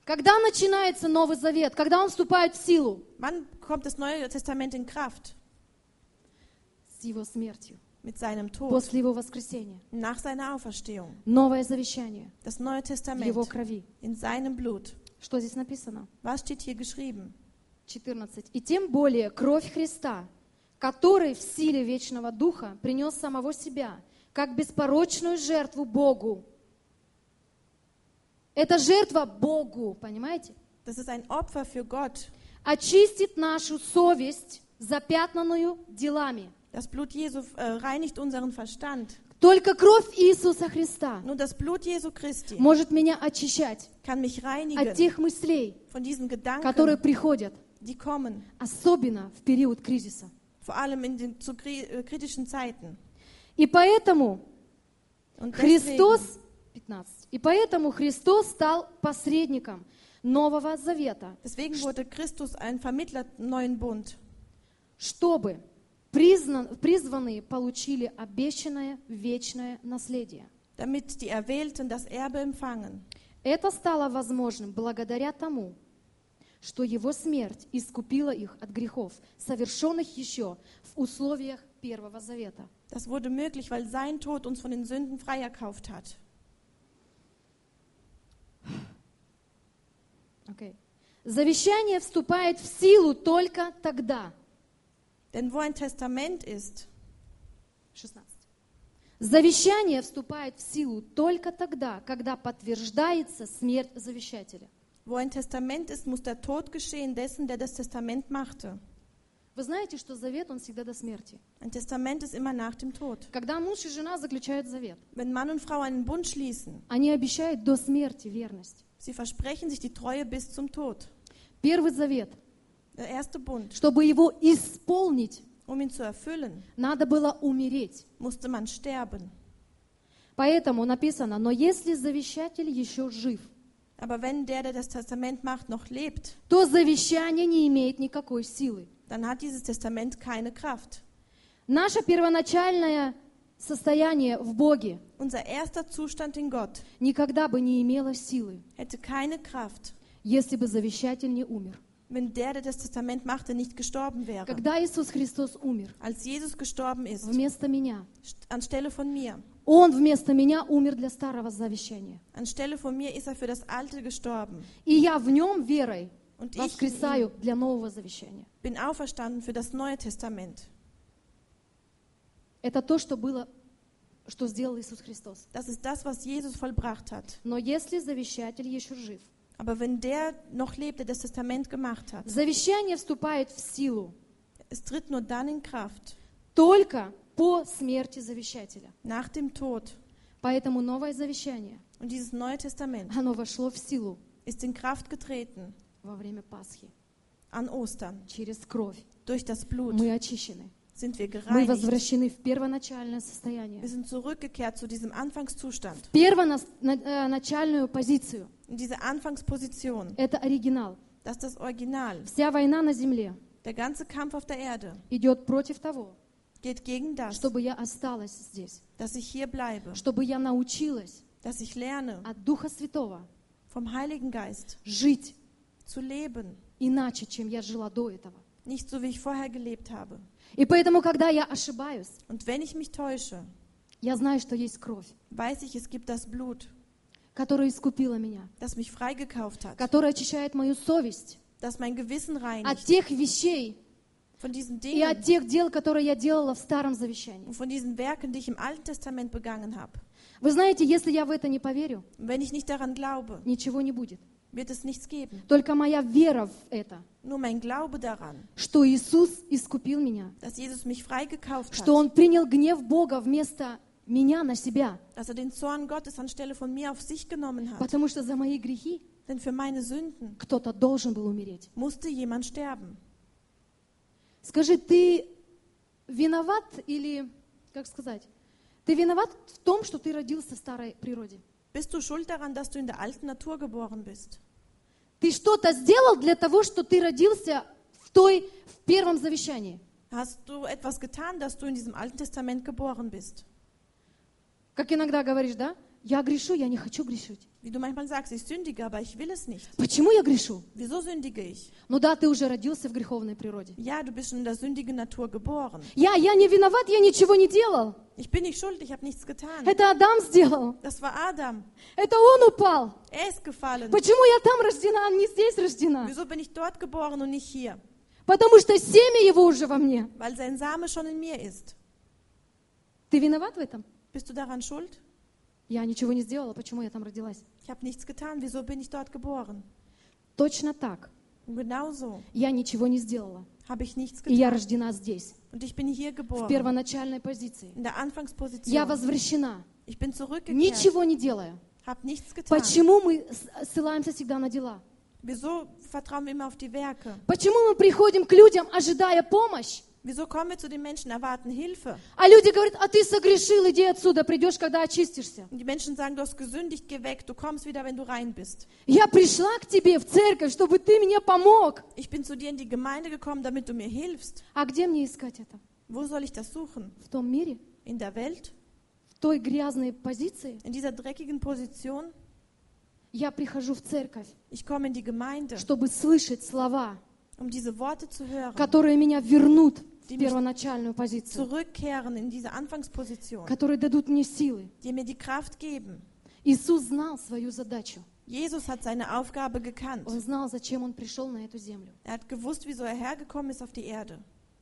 Когда начинается Новый Завет? Когда он вступает в силу? Wann kommt das Neue Testament in Kraft? С его смертью, Mit seinem Tod, после его воскресения. nach seiner Auferstehung. Новое завещание Das Neue в Testament его крови. in seinem Blut. Что здесь написано? Was steht hier geschrieben? 14. «И тем более кровь Христа, который в силе вечного Духа принес самого себя, как беспорочную жертву Богу». Это жертва Богу, понимаете? Das ist ein Opfer für Gott. Очистит нашу совесть, запятнанную делами. Das Blut Jesu reinigt unseren Verstand. Только кровь Иисуса Христа Nur das Blut Jesu Christi может меня очищать kann mich от reinigen тех мыслей, von diesen которые Gedanken, приходят, die kommen, особенно в период кризиса. vor allem in den zu kritischen Zeiten. И поэтому Und Христос, deswegen, 15, и поэтому Христос стал посредником Нового Завета, deswegen wurde Christus ein Vermittler im neuen Bund, чтобы призванные получили обещанное вечное наследие. damit die Erwählten das Erbe empfangen. Это стало возможным благодаря тому, что Его смерть искупила их от грехов, совершенных еще в условиях Первого Завета. Das wurde möglich, weil sein Tod uns von den Sünden freierkauft hat. Okay. Завещание вступает в силу только тогда. Denn wo ein Testament ist, 16. Завещание вступает в силу только тогда, когда подтверждается смерть завещателя. wo ein Testament ist, muss der Tod geschehen dessen, der das Testament machte. Вы знаете, что завет, он всегда до смерти. Ein Testament ist immer nach dem Tod. Когда муж и жена заключают завет, Wenn Mann und Frau einen Bund schließen, они обещают до смерти верность. sie versprechen sich die Treue bis zum Tod. Первый завет, Der erste Bund, чтобы его исполнить, um ihn zu erfüllen, надо было умереть. musste man sterben. Поэтому написано, но если завещатель еще жив, Aber wenn der das Testament macht, noch lebt, то завещание не имеет никакой силы. dann hat dieses Testament keine Kraft. Наше первоначальное состояние в Боге Unser erster Zustand in Gott никогда бы не имело силы, hätte keine Kraft, если бы завещатель не умер. wenn der das Testament machte, nicht gestorben wäre. Когда Иисус Христос умер Als Jesus gestorben ist, вместо меня, anstelle von mir, Он вместо меня умер для старого завещания. anstelle von mir ist er für das Alte gestorben. И я в Нем верой Und ich воскресаю для нового завещания. bin auferstanden für das Neue Testament. Это то, что сделал Иисус Христос. Das ist das, was Jesus vollbracht hat. Но если завещатель еще жив, Aber wenn der noch lebt, der das Testament gemacht hat, завещание вступает в силу es tritt nur dann in Kraft, только по смерти завещателя. nach dem Tod. Поэтому новое завещание, Und dieses Neue Testament оно вошло в силу ist in Kraft getreten во время Пасхи. an Ostern. Через кровь Durch das Blut мы очищены. sind wir Мы gereinigt. возвращены в первоначальное состояние. Wir sind zurückgekehrt zu diesem Anfangszustand. В первоначальную позицию. In diese Anfangsposition. Это оригинал. Das ist das Original. Вся война на земле Der ganze Kampf auf der Erde идет против того, geht gegen das, чтобы я осталась здесь, dass ich hier bleibe, чтобы я научилась dass ich lerne, от Духа Святого vom Heiligen Geist жить zu leben. иначе, чем я жила до этого. Nicht so, wie ich vorher gelebt habe. И поэтому, когда я ошибаюсь, Und wenn ich mich täusche, я знаю, что есть кровь, weiß ich, es gibt das Blut, которая искупила меня, das mich freigekauft hat, которая очищает мою совесть das mein Gewissen от reinigt тех вещей von diesen и от Dingen тех дел, которые я делала в Старом Завещании. und von diesen Werken, die ich im Alten Testament begangen habe. Вы знаете, если я в это не поверю, Und wenn ich nicht daran glaube, ничего не будет. wird es nichts geben. Только моя вера в это, Nur mein Glaube daran, что Иисус искупил меня, dass Jesus mich freigekauft что hat, Он принял гнев Бога вместо меня на себя, dass er den Zorn Gottes anstelle von mir auf sich genommen hat. потому что за мои грехи Denn für meine Sünden кто-то должен был умереть. musste jemand sterben. Скажи, ты виноват или, как сказать, ты виноват в том, что ты родился в старой природе? Bist du schuld daran, dass du in der alten Natur geboren bist? Ты что-то сделал для того, что ты родился в первом завещании? Hast du etwas getan, dass du in diesem Alten Testament geboren bist? Как иногда говоришь, да? Я грешу, я не хочу грешить. Wie du manchmal sagst, ich sündige, aber ich will es nicht. Почему я грешу? Wieso sündige ich? Ну да, ты уже родился в греховной природе. Ja, du bist schon in der sündigen Natur geboren. Я не виноват, я ничего не делал. Ich bin nicht schuld, ich habe nichts getan. Это Адам сделал. Das war Adam. Это он упал. Er ist gefallen. Почему я там рождена, а не здесь рождена? Wieso bin ich dort geboren und nicht hier? Потому что семя его уже во мне. Weil sein Same schon in mir ist. Ты виноват в этом? Bist du daran schuld? Я ничего не сделала, почему я там родилась? Ich habe nichts getan. Wieso bin ich dort geboren? Точно так. Und genauso Я ничего не сделала. habe ich nichts И я getan. рождена здесь, Und ich bin hier в geboren. первоначальной позиции. In der Я Anfangsposition. возвращена, Ich bin zurückgekehrt. ничего не делая. Habe nichts getan. Почему мы ссылаемся всегда на дела? Wieso vertrauen wir immer auf die Werke? Почему мы приходим к людям, ожидая помощь? Wieso kommen wir zu den Menschen, erwarten Hilfe? А люди говорят, а ты согрешил, иди отсюда, придешь, когда очистишься. Und die Menschen sagen, du hast gesündigt, geh weg, du kommst wieder, wenn du rein bist. Я пришла к тебе в церковь, чтобы ты мне помог. Ich bin zu dir in die Gemeinde gekommen, damit du mir hilfst. А где мне искать это? Wo soll ich das suchen? В том мире? In der Welt? В той грязной позиции? In dieser dreckigen Position? Я прихожу в церковь, Ich komme in die Gemeinde, чтобы слышать слова, um diese Worte zu hören, которые меня вернут в Die mich первоначальную позицию, zurückkehren in diese Anfangsposition, которые дадут мне силы. die mir die Kraft geben. Иисус знал свою задачу. Jesus hat seine Aufgabe gekannt. Он знал, зачем Он пришел на эту землю. Er hat gewusst, wieso er hergekommen ist auf die Erde.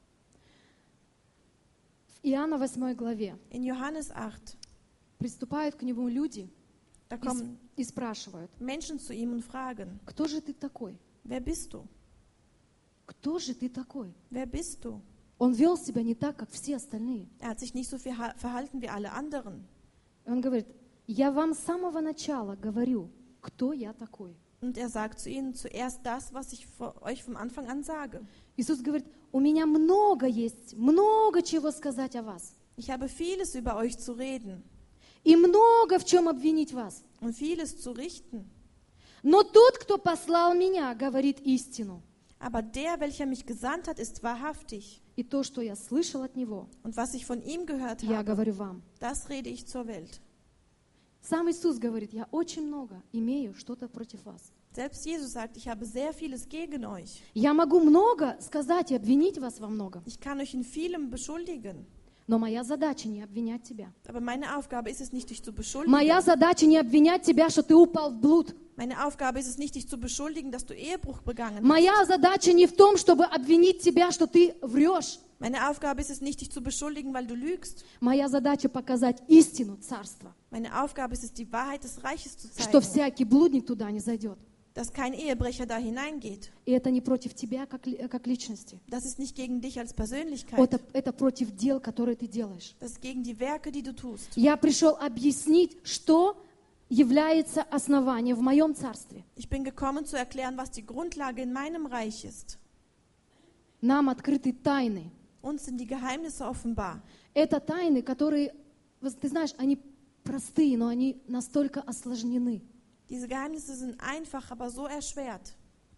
В Иоанна 8 главе In Johannes 8, приступают к Нему люди da kommen и спрашивают, Menschen zu ihm und fragen, кто же ты такой? wer bist du? Кто же ты такой? Wer bist du? Он вел себя не так, как все остальные. Er hat sich nicht so viel verhalten wie alle anderen. Он говорит, я вам с самого начала говорю, кто я такой. Und er sagt zu ihnen zuerst das, was ich euch vom Anfang an sage. Иисус говорит, у меня много есть, много чего сказать о вас. Ich habe vieles über euch zu reden И много в чем обвинить вас. und vieles zu richten. Но тот, кто послал меня, говорит истину. Aber der, welcher mich gesandt hat, ist wahrhaftig. И то, что я слышал от Него, Und was ich von ihm gehört я habe, говорю вам. das rede ich zur Welt. Сам Иисус говорит, я очень много имею что-то против вас. Selbst Jesus sagt, ich habe sehr vieles gegen euch. Я могу много сказать и обвинить вас во многом. Ich kann euch in vielem beschuldigen. Но моя задача не обвинять тебя. Aber meine Aufgabe ist es nicht, dich zu beschuldigen. Моя задача не обвинять тебя, что ты упал в блуд. Meine Aufgabe ist es nicht, dich zu beschuldigen, dass du Ehebruch begangen hast. Моя задача не в том, чтобы обвинить тебя, что ты врешь. Meine Aufgabe ist es nicht, dich zu beschuldigen, weil du lügst. Моя задача показать истину Царства, Meine Aufgabe ist es, die Wahrheit des Reiches zu что zeigen, всякий блудник туда не зайдет. dass kein Ehebrecher da hineingeht. И это не против тебя, как личности. Das ist nicht gegen dich als Persönlichkeit. Это против дел, которые ты делаешь. Das ist gegen die Werke, die du tust. Я пришел объяснить, что является основанием в моем Царстве. Ich bin gekommen, zu erklären, was die Grundlage in meinem Reich ist. Нам открыты тайны. Uns sind die Geheimnisse offenbar. Это тайны, которые, ты знаешь, они простые, но они настолько осложнены. Diese Geheimnisse sind einfach, aber so erschwert.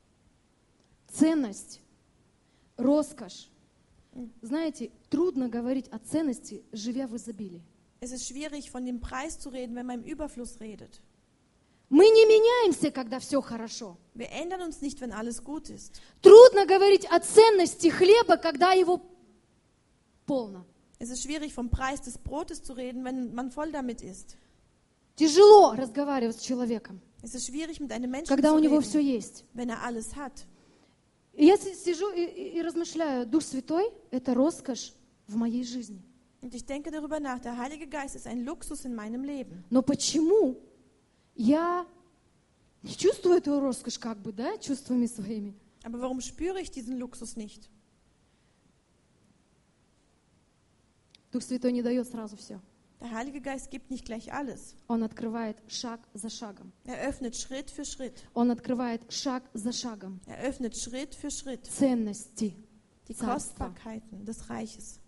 Ценность, роскошь. Знаете, трудно говорить о ценности, живя в изобилии. Es ist schwierig, von dem Preis zu reden, wenn man im Überfluss redet. Мы не меняемся, когда все хорошо. Wir ändern uns nicht, wenn alles gut ist. Трудно говорить о ценности хлеба, когда его полно. Es ist schwierig, vom Preis des Brotes zu reden, wenn man voll damit ist. Тяжело разговаривать с человеком, Es ist schwierig, mit einem Menschen когда zu у него все reden, есть. wenn alles hat. И я сижу и размышляю, Дух Святой – это роскошь в моей жизни. Und ich denke darüber nach, der Heilige Geist ist ein Luxus in meinem Leben. Но почему я не чувствую эту роскошь, как бы, да, чувствами своими? Aber warum spüre ich diesen Luxus nicht? Дух Святой не дает сразу все. Der Heilige Geist gibt nicht gleich alles. Он открывает шаг за шагом. Er öffnet Schritt für Schritt. Он открывает шаг за шагом. Er öffnet Schritt für Schritt Ценности die Царства. Kostbarkeiten des Reiches.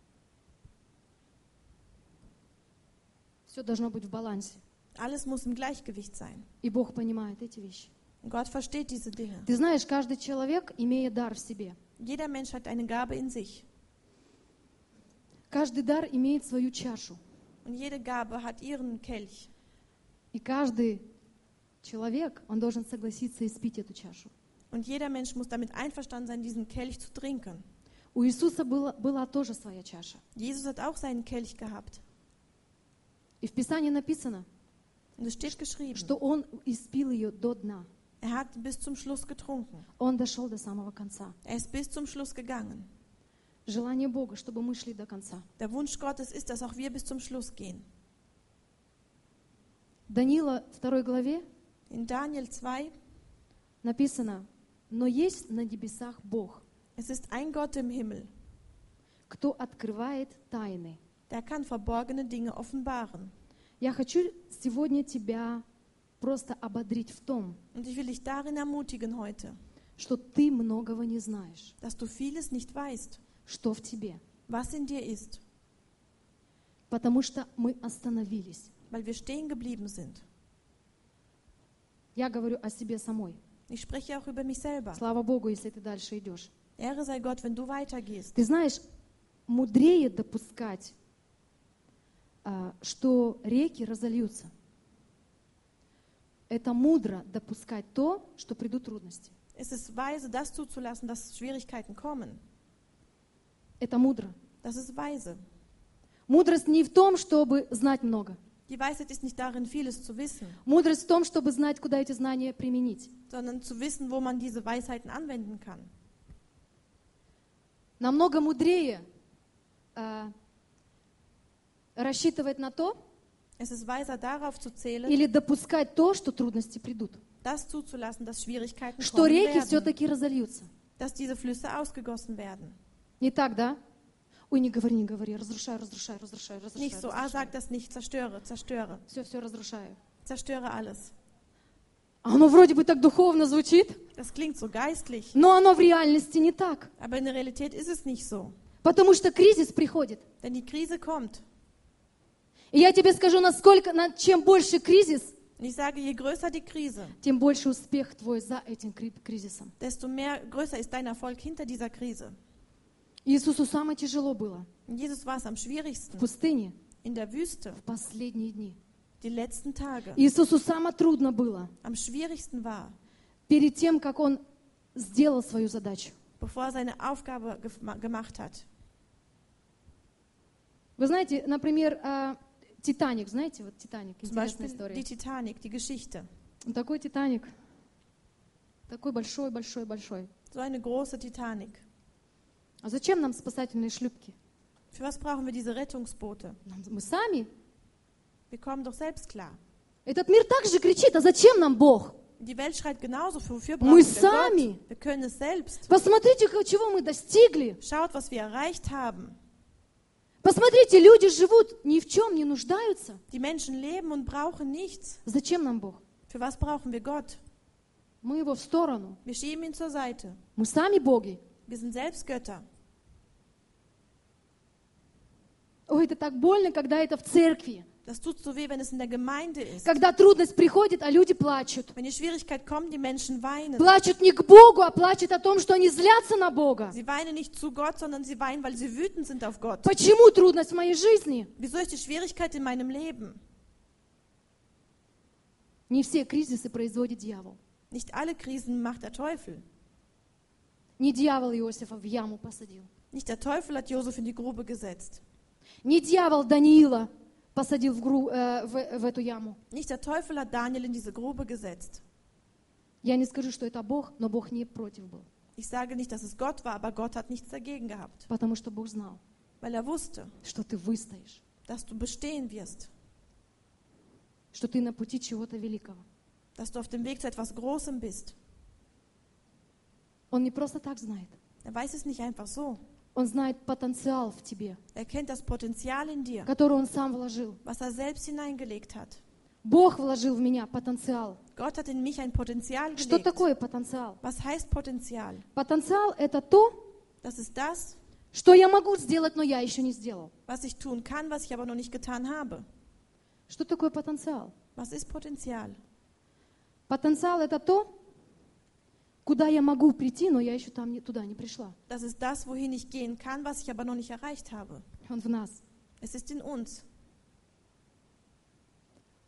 Все должно быть в балансе. Alles muss im Gleichgewicht sein. И Бог понимает эти вещи. Und Gott versteht diese Dinge. Ты знаешь, каждый человек имеет дар в себе. Jeder Mensch hat eine Gabe in sich. Каждый дар имеет свою чашу. Und jede Gabe hat ihren Kelch. И каждый человек, он должен согласиться испить эту чашу. Und jeder Mensch muss damit einverstanden sein, diesen Kelch zu trinken. У Иисуса была тоже своя чаша. Jesus hat auch seinen Kelch gehabt. И в Писании написано, Und es steht geschrieben, что Он испил ее до дна. er hat bis zum Schluss getrunken. Он дошел до самого конца. Er ist bis zum Schluss gegangen. Желание Бога, чтобы мы шли до конца. Der Wunsch Gottes ist, dass auch wir bis zum Schluss gehen. Даниила 2 главе In Daniel 2, написано, но есть на небесах Бог, es ist ein Gott im Himmel, кто открывает тайны. der kann verborgene Dinge offenbaren. Я хочу сегодня тебя просто ободрить в том, Und ich will dich darin ermutigen heute, что ты многого не знаешь, dass du vieles nicht weißt, что в тебе. was in dir ist, Потому что мы остановились. weil wir stehen geblieben sind. Я говорю о себе самой. Ich spreche auch über mich selber. Слава Богу, если ты дальше идешь. Ehre sei Gott, wenn du weitergehst. Ты знаешь, мудрее допускать, что реки разольются. Это мудро допускать то, что придут трудности. Es ist weise, das zuzulassen, dass Schwierigkeiten kommen. Это мудро. Das ist weise. Мудрость не в том, чтобы знать много. Die Weisheit ist nicht darin, vieles zu wissen, Мудрость в том, чтобы знать, куда эти знания применить. sondern zu wissen, wo man diese Weisheiten anwenden kann. Намного мудрее рассчитывать на то Es ist weiser, darauf zu zählen, или допускать то, что трудности придут. das zuzulassen, dass Schwierigkeiten Что kommen реки werden, все-таки разольются. dass diese Flüsse ausgegossen werden. Не так, да? Ой, не говори, разрушаю. Nicht so, sag das nicht, zerstöre. Все разрушаю. Zerstöre alles. Оно вроде бы так духовно звучит, Das klingt so geistlich, но оно в реальности не так. aber in der Realität ist es nicht so. Потому что кризис приходит. Denn die Krise kommt. И я тебе скажу, чем больше кризис, Und ich sage, je größer die Krise, тем больше успех твой за этим кризисом. desto größer ist dein Erfolg hinter dieser Krise. Иисусу самое тяжело было Und Jesus war es am в schwierigsten пустыне in der Wüste, в последние дни. die letzten Tage. Иисусу самое трудно было Am schwierigsten war, перед тем, как Он сделал свою задачу. bevor er seine Aufgabe gemacht hat. Вы знаете, например, Титаник, знаете, вот Титаник, Zum интересная Beispiel история. die Titanic, die Geschichte. Такой Титаник, такой большой. So eine große Titanic. А зачем нам спасательные шлюпки? Für was brauchen wir diese Rettungsboote? Мы сами. Wir kommen doch selbst klar. Этот мир также кричит, а зачем нам Бог? Die Welt schreit genauso, wofür Мы brauchen wir сами. Gott? Wir können es selbst. Посмотрите, чего мы достигли. Schaut, was wir erreicht haben. Посмотрите, люди живут, ни в чем не нуждаются. Die Menschen leben und brauchen nichts. Зачем нам Бог? Für was brauchen wir Gott? Мы его в сторону. Wir schieben ihn zur Seite. Мы сами боги. Wir sind selbst Götter. Ой, это так больно, когда это в церкви. Das tut so weh, wenn es in der Gemeinde ist. Когда трудность приходит, а люди плачут. Wenn die Schwierigkeit kommt, die Menschen weinen. Плачут не к Богу, а плачут о том, что они злятся на Бога. Sie weinen nicht zu Gott, sondern sie weinen, weil sie wütend sind auf Gott. Почему трудность в моей жизни? Wieso ist die Schwierigkeit in meinem Leben? Не все кризисы производит дьявол. Nicht alle Krisen macht der Teufel. Не дьявол Иосифа в яму посадил. Nicht der Teufel hat Josef in die Grube gesetzt. Не дьявол Даниила посадил в эту яму. Nicht der Teufel hat Daniel in diese Grube gesetzt. Я не скажу, что это Бог, но Бог не против был. Ich sage nicht, dass es Gott war, aber Gott hat nichts dagegen gehabt. Потому что Бог знал, Weil er wusste, что ты выстоишь, dass du bestehen wirst. что ты на пути чего-то великого. Dass du auf dem Weg zu etwas Großem bist. Он не просто так знает. Er weiß es nicht einfach so. Он знает потенциал в тебе, Er kennt das Potenzial in dir, который Он сам вложил. was er selbst hineingelegt hat. Бог вложил в меня потенциал. Gott hat in mich ein Potenzial Что gelegt. такое потенциал? Was heißt Potenzial? Потенциал — это то, Das ist das, что я могу сделать, но я еще не сделал. was ich tun kann, was ich aber noch nicht getan habe. Что такое потенциал? Was ist Potenzial? Потенциал — это то, куда я могу прийти, но я еще туда не пришла. Das ist das, wohin ich gehen kann, was ich aber noch nicht erreicht habe. Он в нас. Es ist in uns.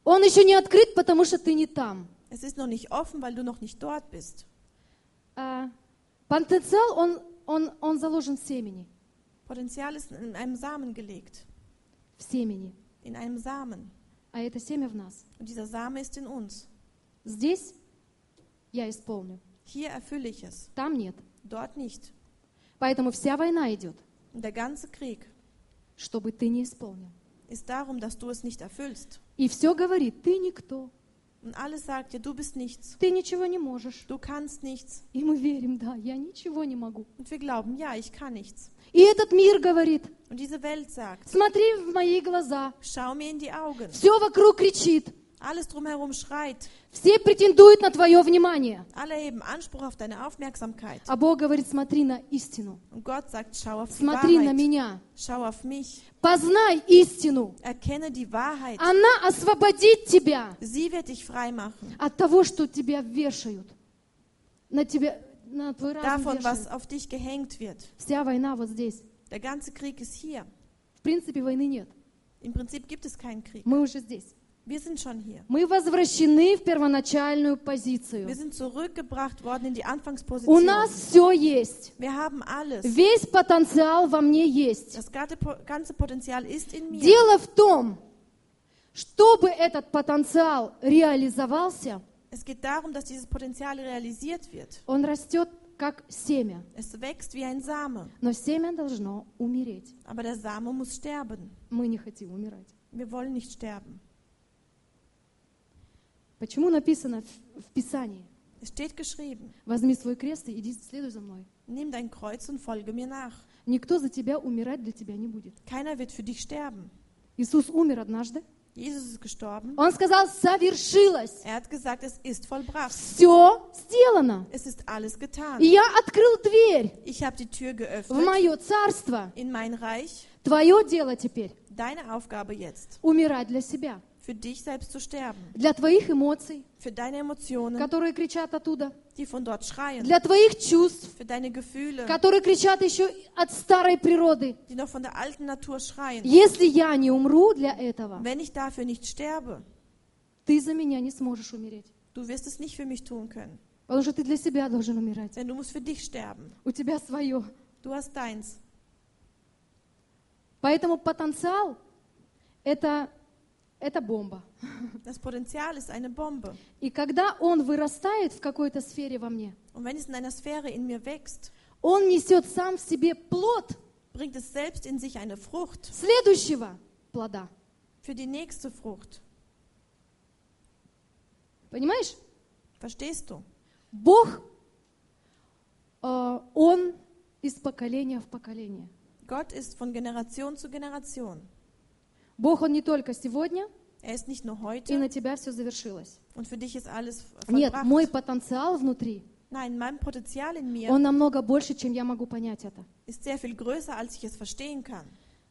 Он еще не открыт, потому что ты не там. Es ist noch nicht offen, weil du noch nicht dort bist. Потенциал, он заложен в семени. Potenzial ist in einem Samen gelegt. В семени. In einem Samen. А это семя в нас. Und dieser Same ist in uns. Здесь я исполню. Hier erfülle ich es. Там нет. Dort nicht. Поэтому вся война идет, Und der ganze Krieg чтобы ты не исполнил. ist darum, dass du es nicht erfüllst. И все говорит, ты никто. Und alles sagt dir, du bist nichts. Ты ничего не можешь. Du kannst nichts. И мы верим, да, я ничего не могу. Und wir glauben, ja, ich kann nichts. И этот мир говорит, Und diese Welt sagt, смотри в мои глаза. schau mir in die Augen. Все вокруг кричит. Alles drumherum schreit. Все претендуют на твое внимание. Alle heben Anspruch auf deine Aufmerksamkeit. А Бог говорит, смотри на истину. Und Gott sagt, schau auf die Смотри на Wahrheit. меня. Schau auf mich. Познай истину. Erkenne die Wahrheit. Она освободит тебя Sie wird dich frei machen. от того, что тебя вешают. На тебя, на твой разум Davon, was вешают. auf dich gehängt wird. Вся война вот здесь. Der ganze Krieg ist hier. В принципе, войны нет. Im Prinzip gibt es keinen Krieg. Мы уже здесь. Wir sind schon hier. Мы возвращены в первоначальную Wir позицию. sind zurückgebracht worden in die У Anfangsposition. нас все есть. Wir haben alles. Весь потенциал во мне есть. Das ganze Potenzial ist in mir. Дело в том, чтобы этот потенциал реализовался, Es geht darum, dass dieses Potenzial realisiert wird. он растет как семя. Es wächst wie ein Same. Но семя должно умереть. Aber der Same muss sterben. Мы не хотим умирать. Wir wollen nicht sterben. Почему написано в Писании? Es steht geschrieben, Возьми свой крест и иди, следуй за мной. nimm dein Kreuz und folge mir nach. Никто за тебя умирать для тебя не будет. Keiner wird für dich sterben. Иисус умер однажды. Jesus ist gestorben. Он сказал, совершилось. Er hat gesagt, es ist vollbracht. Все сделано. Es ist alles getan. И я открыл дверь Ich habe die Tür в geöffnet мое царство. in mein Reich. Твое дело теперь Deine Aufgabe jetzt, умирать для себя. für dich selbst zu sterben. Для твоих эмоций, Für deine Emotionen, которые кричат оттуда. die von dort schreien. Для твоих чувств, Für deine Gefühle, которые кричат еще от старой природы. die noch von der alten Natur schreien. Если я не умру для этого, Wenn ich dafür nicht sterbe, ты за меня не сможешь умереть. du wirst es nicht für mich tun können. Потому что ты для себя должен умирать. Denn du musst für dich sterben. У тебя свое. Du hast deins. Поэтому потенциал это бомба. Das Potenzial ist eine Bombe. И когда он вырастает в какой-то сфере во мне, Und wenn es in einer Sphäre in mir wächst, он несет сам в себе плод bringt es selbst in sich eine Frucht следующего плода. für die nächste Frucht. Понимаешь? Verstehst du? Бог, Он из поколения в поколение. Gott ist von Generation zu Generation. Бог, Он не только сегодня, Er ist nicht nur и heute на тебя все завершилось. und für dich ist alles Нет, vollbracht. мой потенциал внутри, Nein, mein Potenzial in mir он намного больше, чем я могу понять это. ist sehr viel größer, als ich es verstehen kann.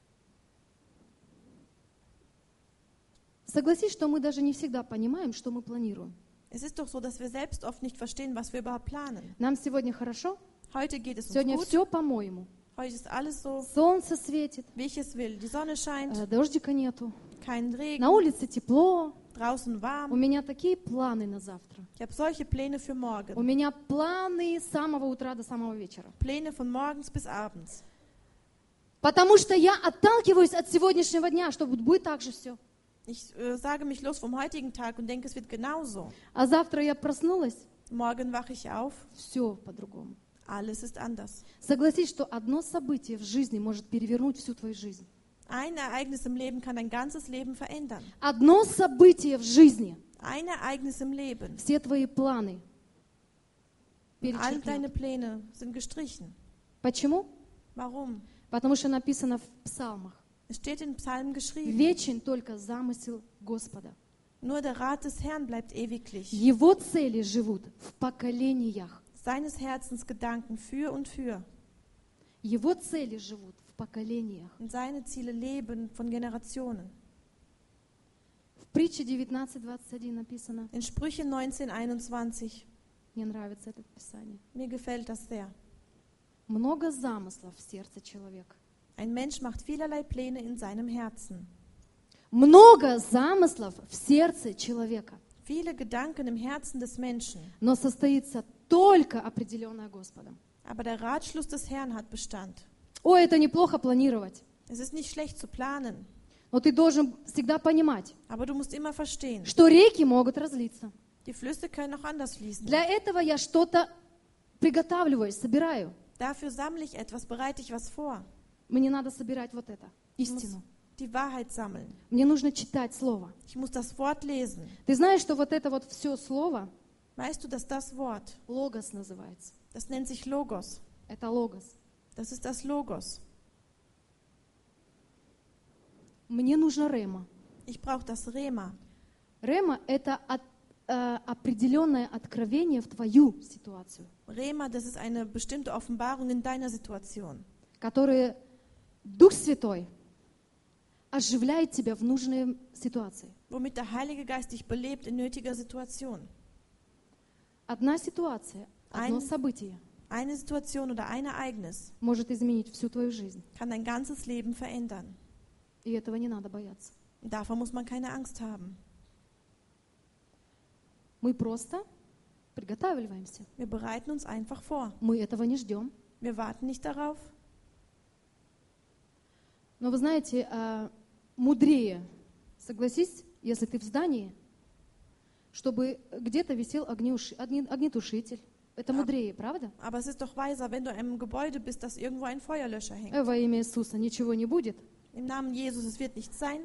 Согласись, что мы даже не всегда понимаем, что мы планируем. Es ist doch so, dass wir selbst oft nicht verstehen, was wir überhaupt planen. Нам сегодня хорошо, Heute geht es uns сегодня gut, все по-моему. heute ist alles so, Солнце светит, wie ich es will. Die Sonne scheint, дождика нету, kein Regen, на улице тепло. draußen У warm. меня такие планы на завтра. Ich habe solche Pläne für У morgen. меня планы с самого утра до самого вечера. Pläne von morgens bis abends. Потому что я отталкиваюсь от сегодняшнего дня, что будет так же все. Ich sage mich los vom heutigen Tag und denke, es wird genauso. А завтра я проснулась, Morgen wache ich auf, все по-другому. alles ist anders. Согласись, что одно событие в жизни может перевернуть всю твою жизнь. Ein Ereignis im Leben kann dein ganzes Leben verändern. Одно событие в жизни Ein Ereignis im Leben. все твои планы All deine перечеркнет. Pläne sind gestrichen. Почему? Warum? Потому что написано в псалмах. Es steht in Psalmen geschrieben, Вечен только замысел Господа. nur der Rat des Herrn bleibt ewiglich. Его цели живут в поколениях. Seines Herzens Gedanken für und für. Его цели живут в поколениях. Und seine Ziele leben von Generationen. В притче 19:21 написано, In Sprüche 19,21. мне нравится это писание, Mir gefällt das sehr. много замыслов в сердце человека. Ein Mensch macht vielerlei Pläne in seinem Herzen. Много замыслов в сердце человека, Viele Gedanken im Herzen des Menschen. но состоится только определенное Господом. Aber der Ratschluss des Herrn hat Bestand. Ой, это неплохо планировать, Es ist nicht schlecht zu planen, но ты должен всегда понимать, aber du musst immer verstehen, что реки могут разлиться. die Flüsse können auch anders fließen. Для этого я что-то приготавливаю, собираю. Dafür sammle ich etwas, bereite ich was vor. Мне надо собирать вот это, Ich muss истину. die Wahrheit sammeln. Мне нужно читать Слово. Ich muss das Wort lesen. Ты знаешь, что вот это вот все Слово, Weißt du, dass das Wort, логос называется. das nennt sich Logos. Это логос. Das ist das Logos. Мне нужно рема. Ich brauche das Rema. Рема — это определенное откровение в твою ситуацию, Rema, das ist eine bestimmte Offenbarung in deiner Situation, которое Дух Святой оживляет тебя в нужной ситуации. womit der Heilige Geist dich belebt in nötiger Situation. Одна ситуация, одно событие Eine Situation oder ein Ereignis может изменить всю твою жизнь. kann dein ganzes Leben verändern. И этого не надо бояться. Und davor muss man keine Angst haben. Мы просто приготавливаемся. Wir bereiten uns einfach vor. Мы этого не ждем. Wir warten nicht darauf. Но вы знаете, мудрее, согласись, если ты в здании, чтобы где-то висел огнетушитель. Это мудрее, правда? Aber es ist doch weiser, wenn du in einem Gebäude bist, dass irgendwo ein Feuerlöscher hängt. Во имя Иисуса ничего не будет. Im Namen Jesus, es wird nichts sein.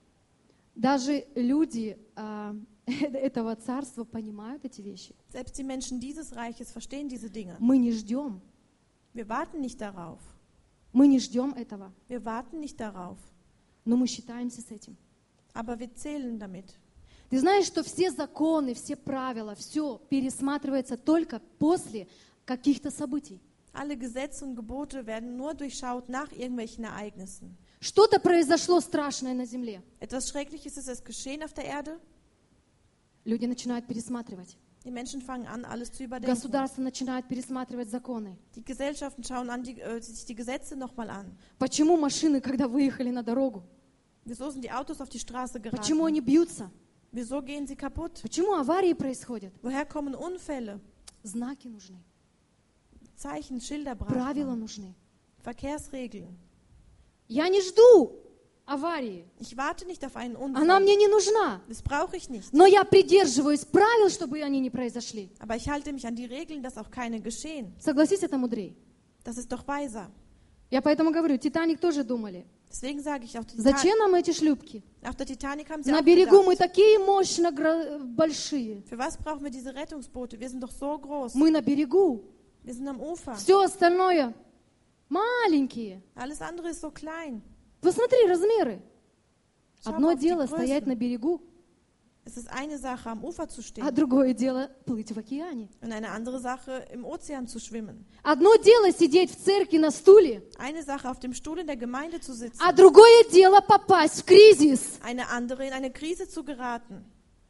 Даже люди этого царства понимают эти вещи. Selbst die Menschen dieses Reiches verstehen diese Dinge. Мы не ждем. Wir warten nicht darauf. Мы не ждем этого. Wir warten nicht darauf. Но мы считаемся с этим. Aber wir zählen damit. Ты знаешь, что все законы, все правила, все пересматривается только после каких-то событий. Alle Gesetze und Gebote werden nur durchschaut nach irgendwelchen Ereignissen. Что-то произошло страшное на земле. Etwas Schreckliches ist es geschehen auf der Erde. Люди начинают пересматривать. Die Menschen fangen an, alles zu überdenken. Государство начинает пересматривать законы. Die Gesellschaften schauen an, sich die Gesetze nochmal an. Почему машины, когда выехали на дорогу, Wieso sind die Autos auf die Straße почему geraten? они бьются? Wieso gehen sie kaputt? Почему аварии происходят? Woher kommen Unfälle? Знаки нужны, Zeichen, Schilder braucht правила man. нужны. Verkehrsregeln. Я не жду аварии. Ich warte nicht auf einen Она Unfall. мне не нужна. Das brauche ich nicht. Но я придерживаюсь правил, чтобы они не произошли. Aber ich halte mich an die Regeln, dass auch keine geschehen. Согласись, это мудрее. Das ist doch weiser. Я поэтому говорю, Титаник тоже думали. Deswegen sage ich, Зачем нам эти шлюпки? auf der Titanic haben sie На auch берегу мы gedacht, такие мощно большие. für was brauchen wir diese Rettungsboote? Wir sind doch so groß. Мы на берегу. Wir sind am Ufer. Все остальное маленькие. Alles andere ist so klein. Посмотри размеры. Schau Одно mal auf die дело стоять на Größen. берегу, Es ist eine Sache, am Ufer zu stehen. а другое дело плыть в океане. Und eine andere Sache, im Ozean zu schwimmen. Одно дело сидеть в церкви на стуле, Eine Sache, auf dem Stuhl in der Gemeinde zu sitzen. а другое дело попасть в кризис. Eine andere, in eine Krise zu geraten.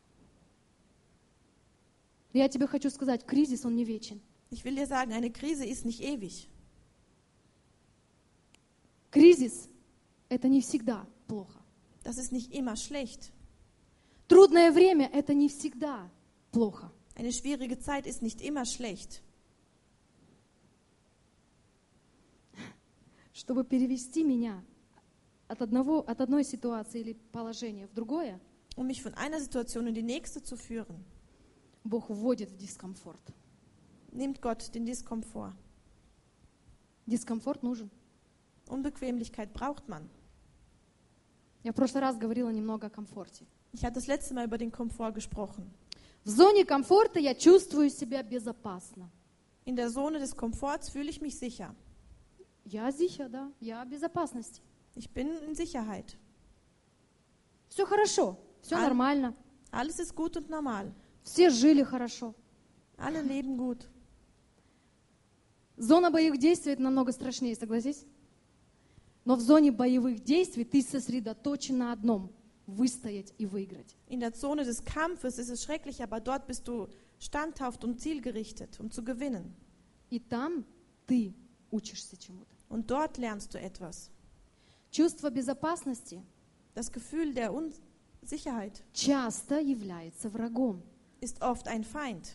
Я тебе хочу сказать, кризис, он не вечен. Ich will dir sagen, eine Krise ist nicht ewig. Кризис – это не всегда плохо. Das ist nicht immer schlecht. Трудное время – это не всегда плохо. Eine schwierige Zeit ist nicht immer schlecht. Чтобы перевести меня от одной ситуации или положения в другое, Um mich von einer Situation in die nächste zu führen, Бог вводит в дискомфорт. nimmt Gott den Diskomfort. Дискомфорт нужен. Unbequemlichkeit braucht man. Я в прошлый раз говорила немного о комфорте. Ich hatte das letzte Mal über den Komfort gesprochen. В зоне комфорта я чувствую себя безопасно. In der Zone des Komforts fühle ich mich sicher. Я sicher, да, я в безопасности. Ich bin in Sicherheit. Все хорошо, все нормально. Alles ist gut und normal. Все жили хорошо. Alle leben gut. Зона боевых действий – это намного страшнее, согласись? Но в зоне боевых действий ты сосредоточен на одном – выстоять и выиграть. In der Zone des Kampfes ist es schrecklich, aber dort bist du standhaft und zielgerichtet, um zu gewinnen. И там ты учишься чему-то. Und dort lernst du etwas. Чувство безопасности Das Gefühl der Unsicherheit часто является врагом. ist oft ein Feind,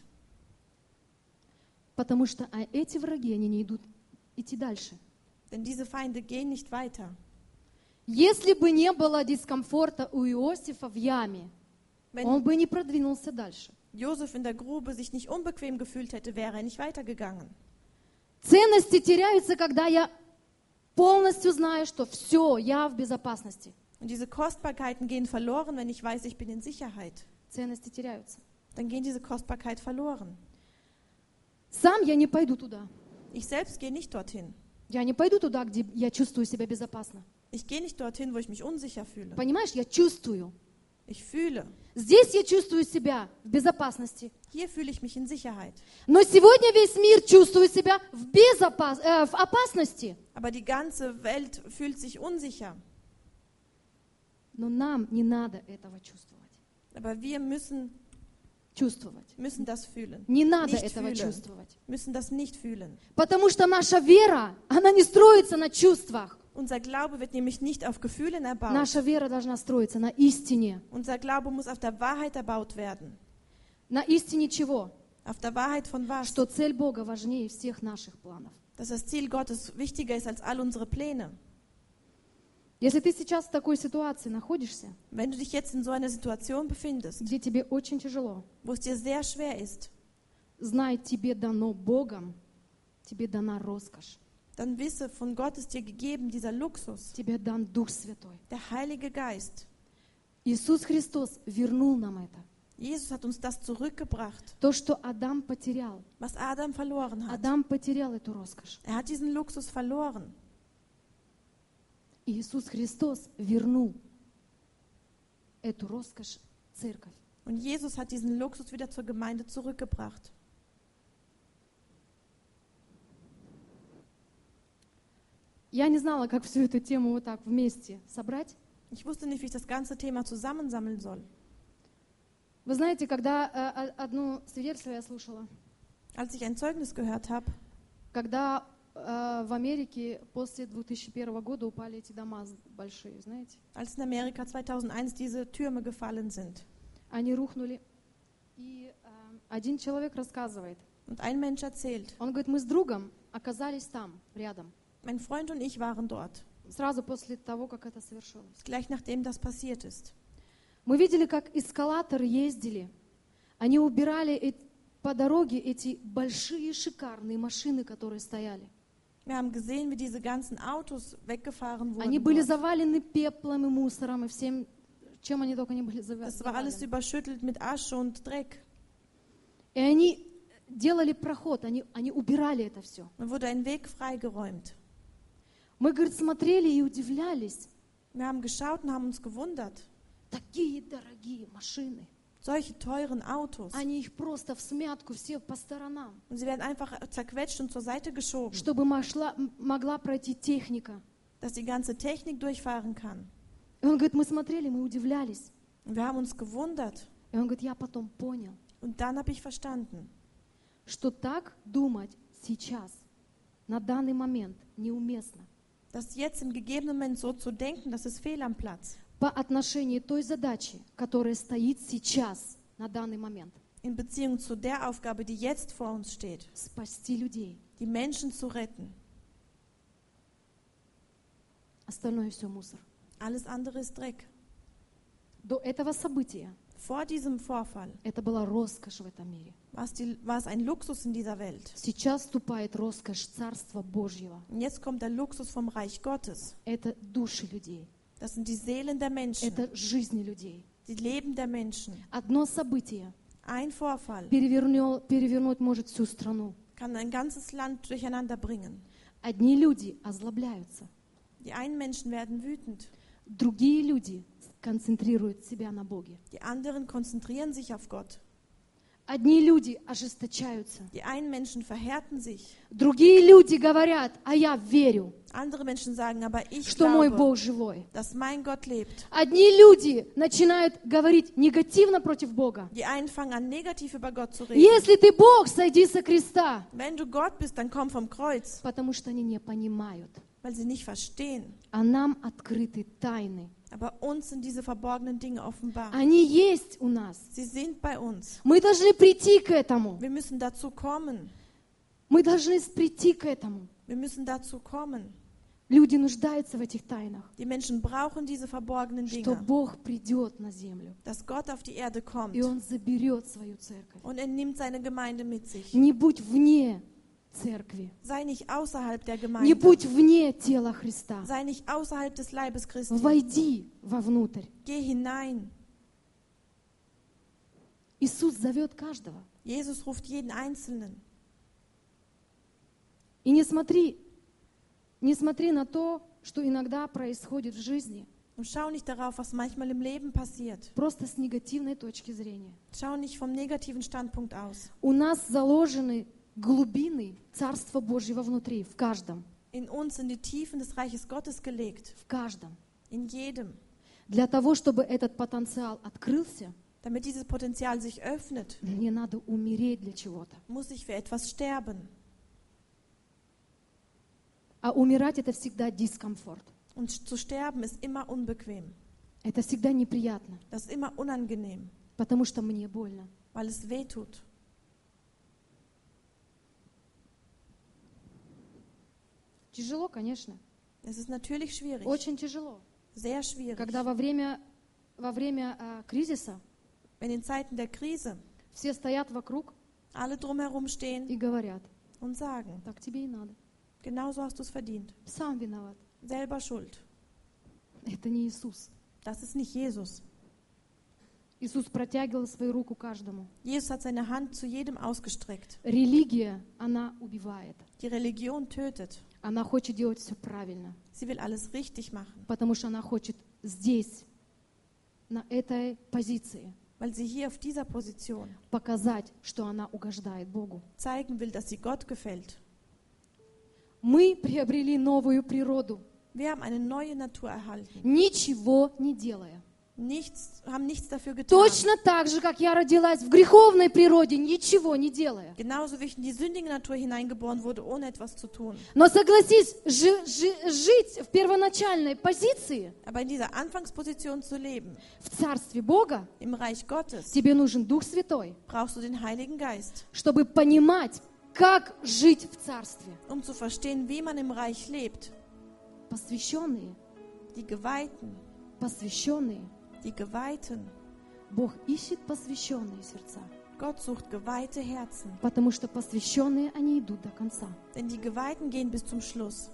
Потому что эти враги, они не идут идти дальше. denn diese Feinde gehen nicht weiter. Если бы не было дискомфорта у Иосифа в яме, он Wenn бы не продвинулся дальше. Josef in der Grube sich nicht unbequem gefühlt hätte, wäre er nicht weitergegangen. Ценности теряются, когда я полностью знаю, что все, я в безопасности. Und diese Kostbarkeiten gehen verloren, wenn ich weiß, ich bin in Sicherheit. Ценности теряются. Dann gehen diese Kostbarkeit verloren. Сам я не пойду туда. Ich selbst gehe nicht dorthin. Я не пойду туда, где я чувствую себя безопасно. Ich gehe nicht dorthin, wo ich mich unsicher fühle. Понимаешь, я чувствую. Ich fühle. Здесь я чувствую себя в безопасности. Hier fühle ich mich in Sicherheit. Но сегодня весь мир чувствует себя в опасности. Aber die ganze Welt fühlt sich unsicher. Но нам не надо этого чувствовать. Aber wir müssen das fühlen. Не надо Nicht этого fühlen. чувствовать. Müssen das nicht fühlen. Потому что наша вера, она не строится на чувствах. Unser Glaube wird nämlich nicht auf Gefühlen erbaut. Наша вера должна строиться на истине. Unser Glaube muss auf der Wahrheit erbaut werden. На истине чего? Auf der Wahrheit von was? Что цель Бога важнее всех наших планов. Dass das Ziel Gottes wichtiger ist als all unsere Pläne. Если ты сейчас в такой ситуации находишься, Wenn du dich jetzt in so einer Situation befindest, где тебе очень tяжело, wo es dir sehr schwer ist, знай, тебе дано Богом, тебе дана роскошь, dann wisse, von Gott ist dir gegeben dieser Luxus, тебе дан Дух Святой. der Heilige Geist. Иисус Христос вернул нам это. Jesus hat uns das zurückgebracht, То, что Адам потерял. was Adam verloren hat. Адам потерял эту роскошь. Er hat diesen Luxus verloren. Иисус Христос вернул эту роскошь в церковь. Und Jesus hat diesen Luxus wieder zur Gemeinde zurückgebracht. Я не знала, как всю эту тему вот так вместе собрать. Ich wusste nicht, wie ich das ganze Thema zusammensammeln soll. Вы знаете, когда одно свидетельство я слушала, Als ich ein Zeugnis gehört habe, когда в Америке после 2001 года упали эти дома большие, знаете, als in Amerika 2001 diese Türme gefallen sind. они рухнули. И один человек рассказывает, Und ein Mensch erzählt, он говорит, мы с другом оказались там, рядом, mein Freund und ich waren dort, сразу после того, как это совершилось. gleich nachdem das passiert ist. Мы видели, как эскалаторы ездили, они убирали по дороге эти большие шикарные машины, которые стояли. Wir haben gesehen, wie diese ganzen Autos weggefahren Они wurden. были Dort. завалены пеплом и мусором, и всем, чем они только не были Das war alles завалены. überschüttelt mit Asche und Dreck. И они делали проход, они убирали это все. Dann wurde ein Weg freigeräumt. Мы, говорит, смотрели и удивлялись. Wir haben geschaut und haben uns gewundert. Такие дорогие машины. Solche teuren Autos. Они их просто в смятку все по сторонам, Und sie werden einfach zerquetscht und zur Seite geschoben, чтобы могла пройти техника. dass die ganze Technik durchfahren kann. И он говорит, мы смотрели, мы удивлялись. Und wir haben uns gewundert. И он говорит, я потом понял, Und dann habe ich verstanden, что так думать сейчас, на данный момент, неуместно. dass jetzt im gegebenen Moment so zu denken, das ist fehl am Platz. По отношению той задачи, которая стоит сейчас, на данный момент. In Beziehung zu der Aufgabe, die jetzt vor uns steht, Спасти людей. die Menschen zu retten. Остальное все мусор. Alles andere ist Dreck. До этого события Vor diesem Vorfall это была роскошь в этом мире. war es ein Luxus in dieser Welt. Сейчас вступает роскошь Царства Божьего. Und jetzt kommt der Luxus vom Reich Gottes. Это души людей. Das sind die Seelen der Menschen, Это жизни людей. die Leben der Menschen. Одно событие Ein Vorfall перевернуть может всю страну. kann ein ganzes Land durcheinander bringen. Одни люди озлобляются. Die einen Menschen werden wütend, Другие люди концентрируют себя на Боге. die anderen konzentrieren sich auf Gott. Одни люди ожесточаются. Die einen Menschen verhärten sich, Другие люди говорят, а я верю, andere Menschen sagen, aber ich что мой glaube, Бог живой. dass mein Gott lebt. Одни люди начинают говорить негативно против Бога. Die einen fangen an, negativ über Gott zu reden. Если ты Бог, сойди со креста. Wenn du Gott bist, dann komm vom Kreuz, Потому что они не понимают. weil sie nicht verstehen. А нам открыты тайны. Aber uns sind diese verborgenen Dinge offenbar. Они есть у нас. Sie sind bei uns. Мы должны прийти к этому. Wir müssen dazu kommen. Мы должны прийти к этому. Wir müssen dazu kommen. Люди нуждаются в этих тайнах, Die Menschen brauchen diese verborgenen что Dinge. Бог придет на землю, Dass Gott auf die Erde kommt и Он заберет свою церковь. und er nimmt seine Gemeinde mit sich. Не будь вне церкви, Sei nicht außerhalb der не Gemeinde. будь вне тела Христа. Sei nicht außerhalb des Leibes Christi. Войди вовнутрь. Geh hinein. Иисус зовет каждого. Jesus ruft jeden Einzelnen. И не смотри на то, что иногда происходит в жизни, Und schau nicht darauf, was manchmal im Leben passiert. просто с негативной точки зрения. Schau nicht vom negativen Standpunkt aus. У нас заложены глубины Царства Божьего внутри, в каждом, In uns sind die Tiefen des Reiches Gottes gelegt. в каждом. In jedem. Для того, чтобы этот потенциал открылся, Damit dieses Potenzial sich öffnet, мне надо умереть для чего-то. muss ich für etwas sterben. А умирать — это всегда дискомфорт. Und zu sterben ist immer unbequem. Это всегда неприятно, Das ist immer unangenehm, потому что мне больно. weil es weh tut. Тяжело, конечно. Es ist natürlich schwierig. Очень тяжело. Sehr schwierig. Когда во время кризиса Wenn in Zeiten der Krise все стоят вокруг alle drumherum stehen и говорят: und sagen, так тебе и надо. genau so hast du es verdient. Сам виноват. Selber schuld. Это не Иисус. Das ist nicht Jesus. Иисус протягивал свою руку каждому. Jesus hat seine Hand zu jedem ausgestreckt. Религия, она убивает. Die Religion tötet. Она хочет делать все правильно, Sie will alles richtig machen, потому что она хочет здесь, на этой позиции, weil sie hier auf dieser Position показать, что она угождает Богу. zeigen will, dass sie Gott gefällt. Мы приобрели новую природу, Wir haben eine neue Natur erhalten. ничего не делая. Haben nichts dafür getan. Точно так же, как я родилась в греховной природе, ничего не делая. Genauso wie ich in die sündige Natur hineingeboren wurde, ohne etwas zu tun. Но согласись, жить в первоначальной позиции, Aber in dieser Anfangsposition zu leben, в Царстве Бога, im Reich Gottes, тебе нужен Дух Святой, brauchst du den Heiligen Geist, чтобы понимать, как жить в Царстве. um zu verstehen, wie man im Reich lebt. Посвященные, Die Geweihten, die Geweihten. Бог ищет посвященные сердца, Gott sucht geweihte Herzen, потому что посвященные, они идут до конца. denn die Geweihten gehen bis zum Schluss.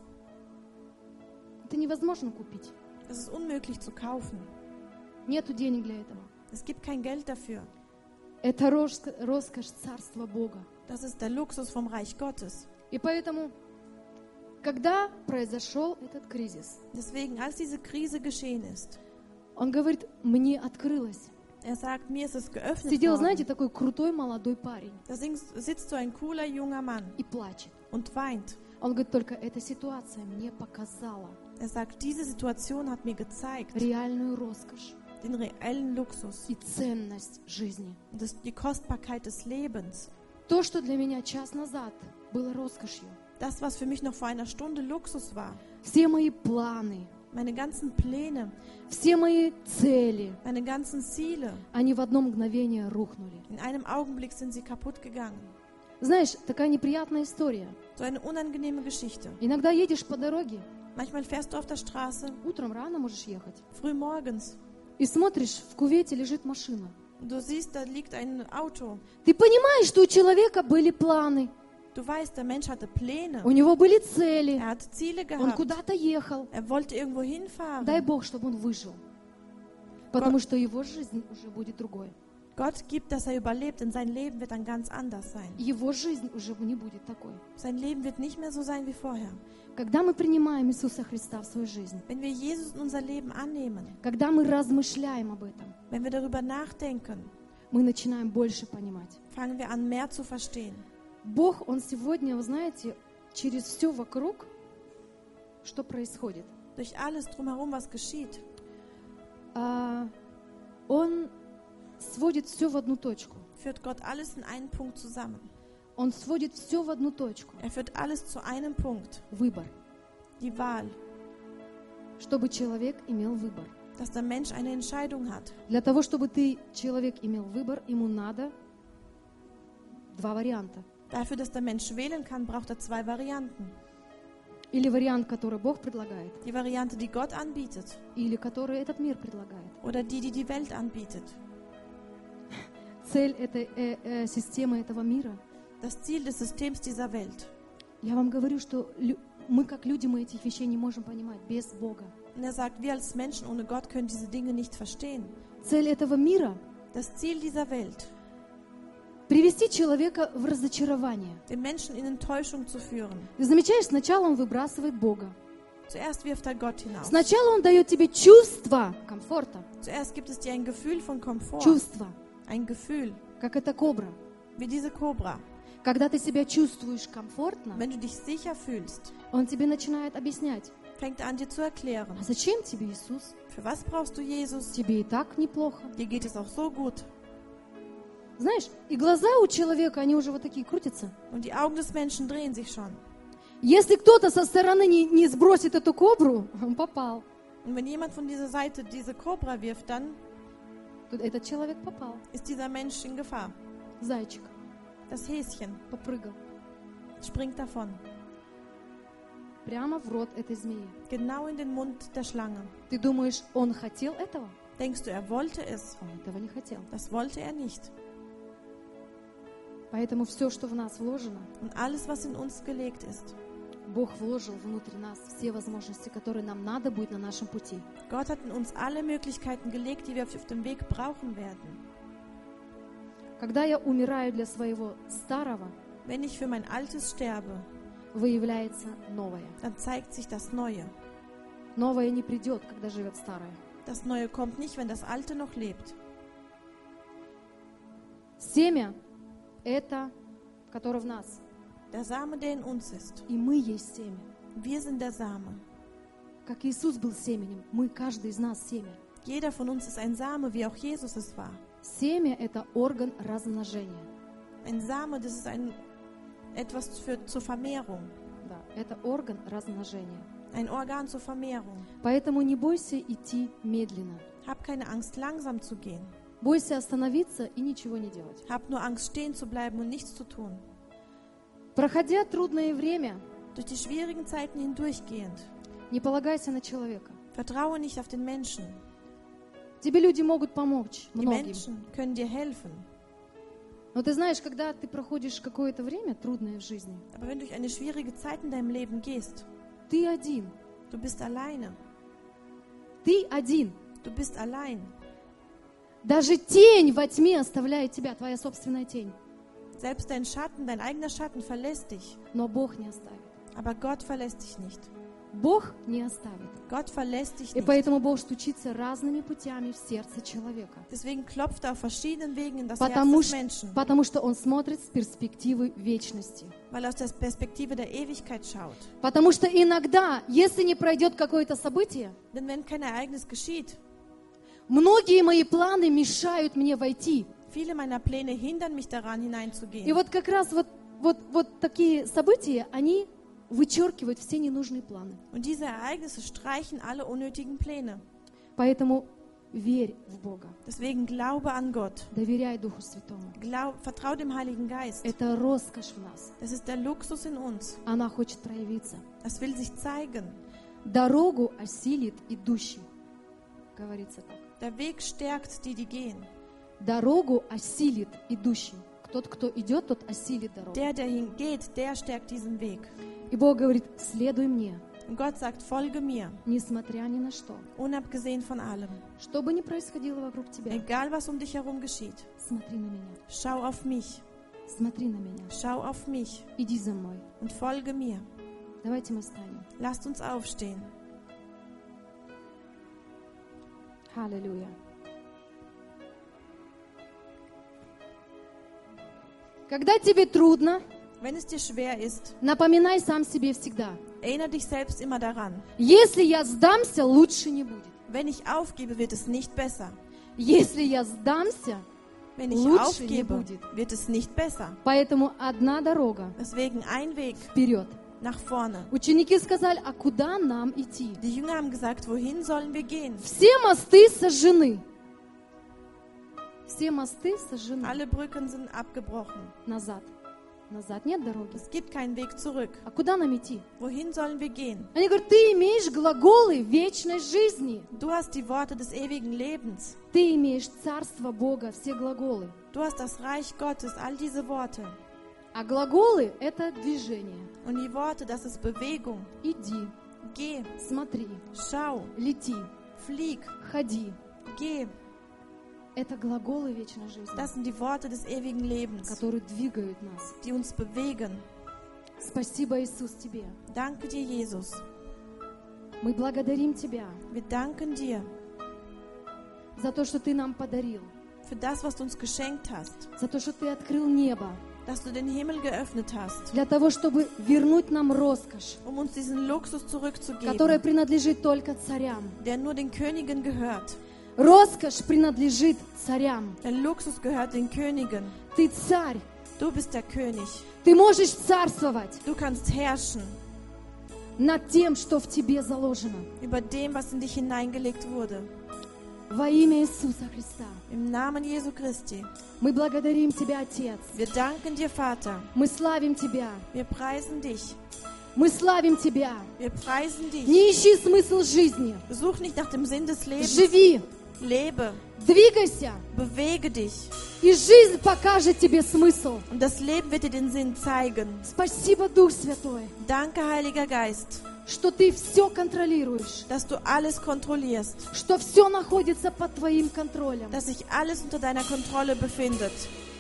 Это невозможно купить. Das ist unmöglich zu kaufen. Нету денег для этого. Es gibt kein Geld dafür. Это роскошь Царства Бога. Das ist der Luxus vom Reich Gottes. И поэтому, когда произошел этот кризис, Deswegen, als diese Krise geschehen ist, он говорит, мне открылось. sagt, mir ist es geöffnet Сидел, worden. знаете, такой крутой молодой парень Da sitzt so ein cooler junger Mann и плачет. und weint. Он говорит, только эта ситуация мне показала Sagt, diese Situation hat mir gezeigt, реальную роскошь den reellen Luxus и ценность жизни. und die Kostbarkeit des Lebens. То, что для меня час назад было роскошью, Das, was für mich noch vor einer Stunde Luxus war, все мои планы, meine ganzen Pläne, все мои цели, meine ganzen Ziele, они в одно мгновение рухнули. in einem Augenblick sind sie kaputt gegangen. Знаешь, такая неприятная история. So eine unangenehme Geschichte. Иногда едешь по дороге, Manchmal fährst du auf der Straße, утром рано можешь ехать, früh morgens, и смотришь, в кювете лежит машина. und du siehst, da liegt ein Auto. Ты понимаешь, что у человека были планы, Du weißt, der Mensch hatte Pläne. у него были цели, Er hat Ziele он gehabt. куда-то ехал. Er wollte irgendwo hinfahren. Дай Бог, чтобы он выжил, потому что его жизнь уже будет другой. Gott gibt, dass er überlebt, denn sein Leben wird dann ganz anders sein. Его жизнь уже не будет такой. Sein Leben wird nicht mehr so sein wie vorher. Когда мы принимаем Иисуса Христа в свою жизнь, Wenn wir Jesus in unser Leben annehmen, когда мы размышляем об этом, wenn wir darüber nachdenken, мы начинаем больше понимать. fangen wir an, mehr zu verstehen. Бог, Он сегодня, вы знаете, через все вокруг, что происходит, Durch alles drumherum, was geschieht, Он сводит все в одну точку. führt Gott alles in einen Punkt zusammen. Он сводит все в одну точку. Er führt alles zu einem Punkt. Выбор. Die Wahl. Чтобы человек имел выбор. dass der Mensch eine Entscheidung hat. Для того, чтобы человек имел выбор, ему надо два варианта. Dafür, dass der Mensch wählen kann, braucht er zwei Varianten. Или вариант, который Бог предлагает, Die Variante, die Gott anbietet, или который этот мир предлагает. oder die, die die Welt anbietet. Цель этой системы этого мира. Das Ziel des Systems dieser Welt. Я вам говорю, что мы как люди, мы этих вещей не можем понимать без Бога. Und er sagt, wir als Menschen ohne Gott können diese Dinge nicht verstehen. Цель этого мира Das Ziel dieser Welt, — привести человека в разочарование. den Menschen in Enttäuschung zu führen. Ты замечаешь, сначала он выбрасывает Бога. Zuerst wirft er Gott hinaus. Сначала он дает тебе чувство комфорта, Zuerst gibt es dir ein Gefühl von Komfort. чувство, Ein Gefühl, как эта кобра. wie diese Kobra. Когда ты себя чувствуешь комфортно, Wenn du dich sicher fühlst, он тебе начинает объяснять, fängt er an dir zu erklären. а зачем тебе Иисус? Für was brauchst du Jesus? Тебе и так неплохо. Dir geht es auch so gut. Знаешь, и глаза у человека, они уже вот такие крутятся. Und die Augen des Menschen drehen sich schon. Если кто-то со стороны не сбросит эту кобру, он попал. Und wenn jemand von dieser Seite diese Kobra wirft, dann Тут этот человек попал. ist dieser Mensch in Gefahr. Зайчик Das Häschen попрыгал springt davon. прямо в рот этой змеи. Genau in den Mund der Schlange. Ты думаешь, он хотел этого? Denkst du, er wollte es? Он этого не хотел. Das wollte er nicht. Поэтому все, что в нас вложено, Und alles, was in uns gelegt ist, Бог вложил внутрь нас все возможности, которые нам надо будет на нашем пути. Gott hat in uns alle Möglichkeiten gelegt, die wir auf dem Weg brauchen werden. Когда я умираю для своего старого, Wenn ich für mein Altes sterbe, выявляется новое. dann zeigt sich das Neue. Новое не придет, когда живет старое. Das Neue kommt nicht, wenn das Alte noch lebt. Семя — это, которое в нас. Der Same, der in uns ist. И мы есть семя. Wir sind der Same. Как Иисус был семенем, мы, каждый из нас, семя. Jeder von uns ist ein Same, wie auch Jesus es war. Семя — это орган размножения. Ein Same, das ist etwas zur Vermehrung. Да, это орган размножения. Ein Organ zur Vermehrung. Поэтому не бойся идти медленно. Hab keine Angst, langsam zu gehen. Бойся остановиться и ничего не делать. Hab nur Angst, stehen zu bleiben und nichts zu tun. Проходя трудное время, Durch die schwierigen Zeiten hindurchgehend, не полагайся на человека. vertraue nicht auf den Menschen. Тебе люди могут помочь, Die многим. Menschen können dir helfen. Но ты знаешь, когда ты проходишь какое-то время трудное в жизни, Aber wenn du durch eine schwierige Zeit in deinem Leben gehst, ты один. du bist alleine. Ты один. Du bist allein. Даже тень во тьме оставляет тебя, твоя собственная тень. Selbst dein Schatten, dein eigener Schatten verlässt dich. Но Бог не оставит. Aber Gott verlässt dich nicht. Бог не оставит. Gott verlässt dich И nicht. поэтому Бог стучится разными путями в сердце человека. Deswegen klopft er auf verschiedenen Wegen in das Потому Herz des Menschen. что Он смотрит с перспективы вечности. Weil er aus der Perspektive der Ewigkeit schaut. Потому что иногда, если не пройдет какое-то событие, Denn wenn kein Ereignis geschieht, многие мои планы мешают мне войти. viele meiner Pläne hindern mich daran, hineinzugehen. И вот как раз вот такие события, они вычеркивают все ненужные планы. Und diese Ereignisse streichen alle unnötigen Pläne. Поэтому верь в Бога. Deswegen glaube an Gott. Доверяй Духу Святому. Vertrau dem Heiligen Geist. Это роскошь в нас. Das ist der Luxus in uns. Она хочет проявиться. Es will sich zeigen. Дорогу осилит идущий. Говорится так. Der Weg stärkt die, die gehen. Дорогу осилит идущий. Тот, кто идет, тот осилит дорогу. Der hingeht, der stärkt diesen Weg. И Бог говорит, следуй мне, Und Gott sagt, folge mir, несмотря ни на что. unabgesehen von allem. Что бы ни происходило вокруг тебя, Egal, was um dich herum geschieht. смотри на меня. Schau auf mich. Смотри на меня. Schau auf mich Иди за мной. und folge mir. Давайте мы станем. Lasst uns aufstehen. Аллилуйя. Когда тебе трудно, Wenn es dir schwer ist, напоминай сам себе всегда. erinnere dich selbst immer daran. Если я сдамся, лучше не будет. Wenn ich aufgebe, wird es nicht besser. Если я сдамся, Wenn ich Lutsch не aufgebe, будет. wird es nicht besser. поэтому одна дорога Deswegen ein Weg вперед. nach vorne. Ученики сказали, а куда нам идти? Die Jünger haben gesagt, wohin sollen wir gehen? Все мосты сожжены. Все мосты сожжены. Alle Brücken sind abgebrochen. Назад. Назад нет дороги. Es gibt keinen Weg zurück. А куда нам идти? Wohin sollen wir gehen? Они говорят, ты имеешь глаголы вечной жизни. Du hast die Worte des ewigen Lebens. Ты имеешь царство Бога, все глаголы. Du hast das Reich Gottes, all diese Worte. А глаголы — это движение. Und die Worte, das ist Bewegung. Иди, Geh, смотри, schau, лети, flieg, ходи. geh. Это глаголы вечной жизни, Das sind die Worte des ewigen Lebens, которые двигают нас. die uns bewegen. Спасибо, Иисус, Тебе. Danke dir, Jesus. Мы благодарим Тебя Wir danken dir за то, что Ты нам подарил, für das, was du uns geschenkt hast, за то, что Ты открыл небо, dass du den Himmel geöffnet hast, для того, чтобы вернуть нам роскошь, um uns diesen Luxus которая zurückzugeben, принадлежит только царям. der nur den Königen gehört. Роскошь принадлежит царям. Der Luxus gehört den Königen. Ты царь. Du bist der König. Ты можешь царствовать Du kannst herrschen над тем, что в тебе заложено. über dem, was in dich hineingelegt wurde. Во имя Иисуса Христа. Im Namen Jesu Christi. Мы благодарим Тебя, Отец. Wir danken dir, Vater. Мы славим Тебя. Wir preisen dich. Мы славим Тебя. Wir preisen dich. Не ищи смысл жизни. Such nicht nach dem Sinn des Lebens. Живи. Lebe. Двигайся. Bewege dich. И жизнь покажет тебе смысл. Und das Leben wird dir den Sinn zeigen. Спасибо, Дух Святой, Danke, Heiliger Geist, что Ты все контролируешь. dass du alles kontrollierst. Что все находится под Твоим контролем. Dass sich alles unter deiner Kontrolle befindet.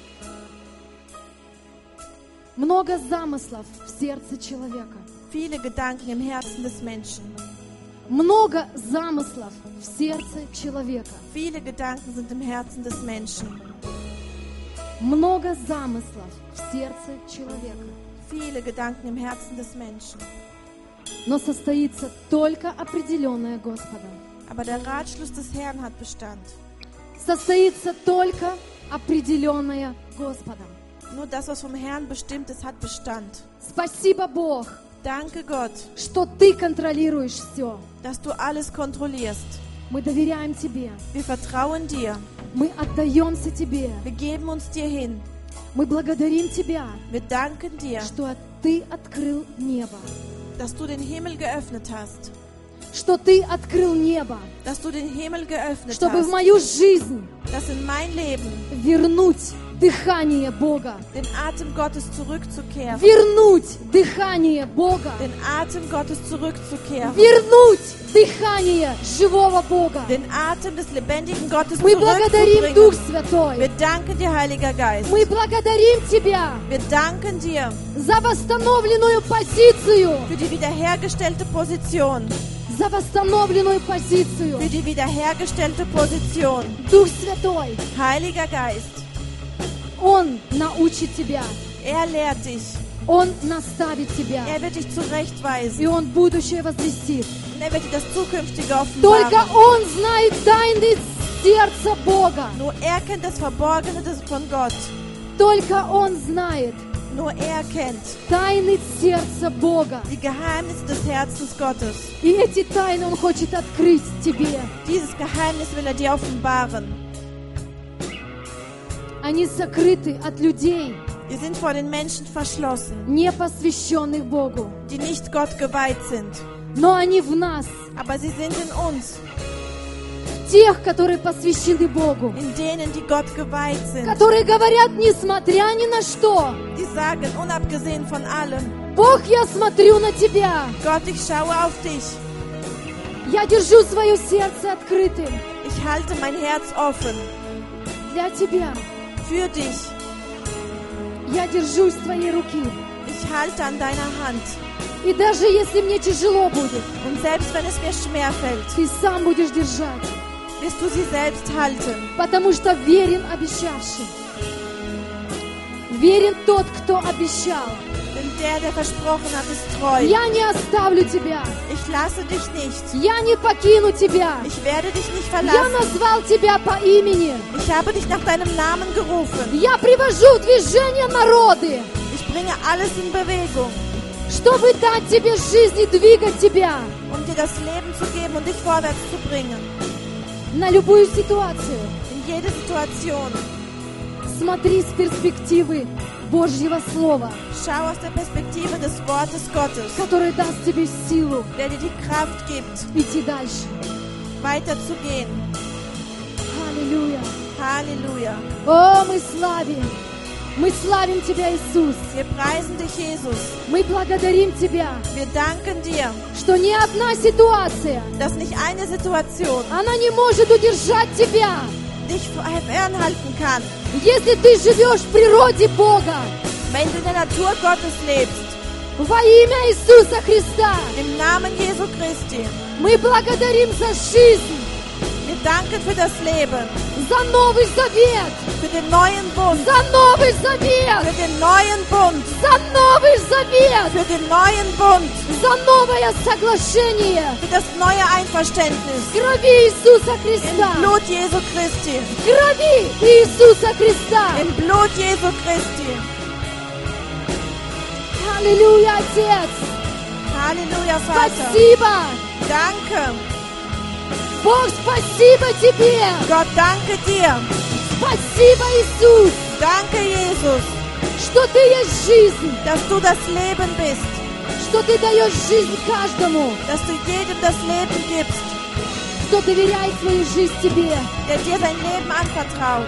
Много замыслов в сердце человека. Viele Gedanken im Herzen des Menschen. Много замыслов в сердце человека. Viele Gedanken sind im Herzen des Menschen. Много замыслов в сердце человека. Viele Gedanken im Herzen des Menschen. Но состоится только определенное Господом. Aber der Ratschluss des Herrn hat Bestand. Состоится только определенное Господом. Nur das, was vom Herrn bestimmt ist, hat Bestand. Спасибо, Бог, Danke Gott, что Ты контролируешь все. dass du alles kontrollierst. Мы доверяем Тебе. Wir vertrauen dir. Мы отдаемся Тебе. Wir geben uns dir hin. Мы благодарим Тебя, Wir danken dir, что Ты открыл небо. dass du den Himmel geöffnet hast. Что Ты открыл небо, Dass du den Himmel geöffnet чтобы в hast. мою жизнь Dass in mein Leben вернуть дыхание Бога. den Atem Gottes zurückzukehren. Вернуть дыхание Бога. Den Atem Gottes zurückzukehren. Вернуть дыхание живого Бога. Den Atem des lebendigen Gottes Мы благодарим Дух zurückzubringen. Святой. Wir danken dir, Heiliger Geist. Мы благодарим Тебя Wir danken dir за восстановленную позицию. für die wiederhergestellte Position. За восстановленную позицию. Für die wiederhergestellte Position. Дух Святой, Heiliger Geist, Он научит тебя. er lehrt dich. Он наставит тебя. Er wird dich zurechtweisen. И Он будущее возвестит. Und er wird dir das Zukünftige Только offenbaren. Он знает тайны сердца Бога. Nur er kennt das Verborgene von Gott. Только Он знает Nur er kennt тайны сердца Бога. die Geheimnisse des Herzens Gottes. И эти тайны Он хочет открыть тебе. Dieses Geheimnis will er dir offenbaren. Они сокрыты от людей, Wir sind vor den Menschen verschlossen, не посвященных Богу. die nicht Gott geweiht sind. Но они в нас, Aber sie sind in uns, тех, которые посвящены Богу. in denen, die Gott geweiht sind. Которые говорят, несмотря ни на что, Die sagen, unabgesehen von allem, Бог, я смотрю на Тебя. Gott, ich schaue auf dich. Я держу свое сердце открытым Ich halte mein Herz offen для Тебя. für dich. Я держусь Твоей руки. Ich halte an deiner Hand. И даже если мне тяжело будет, Und selbst wenn es mir schwerfällt, Ты сам будешь держать. wirst du sie selbst halten. Потому что верен обещавший. Верен тот, кто обещал. Denn der versprochen hat, ist treu. Я не оставлю тебя. Ich lasse dich nicht. Я не покину тебя. Ich werde dich nicht Я verlassen. назвал тебя по имени. Ich habe dich nach deinem Namen gerufen. Я привожу в движение народы, Ich bringe alles in Bewegung, чтобы дать тебе жизнь и двигать тебя um dir das Leben zu geben und dich vorwärts zu bringen. на любую ситуацию. In jede Situation. Смотри с перспективы Божьего Слова, Schau aus der Perspektive des Wortes Gottes, которое даст тебе силу der dir die Kraft gibt, идти дальше. weiterzugehen. Аллилуйя. Halleluja. О, мы славим Тебя, Иисус. Wir preisen dich, Jesus. Мы благодарим Тебя, Wir danken dir, что ни одна ситуация, dass nicht eine Situation она не может удержать Тебя. dich fernhalten kann. Если ты живешь в природе Бога, Wenn du in der Natur Gottes lebst, во имя Иисуса Христа, im Namen Jesu Christi, мы благодарим за жизнь, wir danken für das Leben, за Новый Завет, für den neuen Bund, за Новый Завет, für den neuen Bund, за Новый Завет, für den neuen Bund, за новое соглашение für das neue Einverständnis. в крови Иисуса Im Христа, Blut Jesu Christi, в крови Иисуса Христа. im Blut Jesu Christi. Аллилуйя, Отец. Halleluja, Vater. Спасибо. Danke. Бог, спасибо Тебе. Gott, danke dir. Спасибо, Иисус, Danke, Jesus, что Ты есть жизнь, dass du das Leben bist, что Ты даешь жизнь каждому, dass du jedem das Leben gibst, кто доверяет свою жизнь Тебе. der dir sein Leben anvertraut.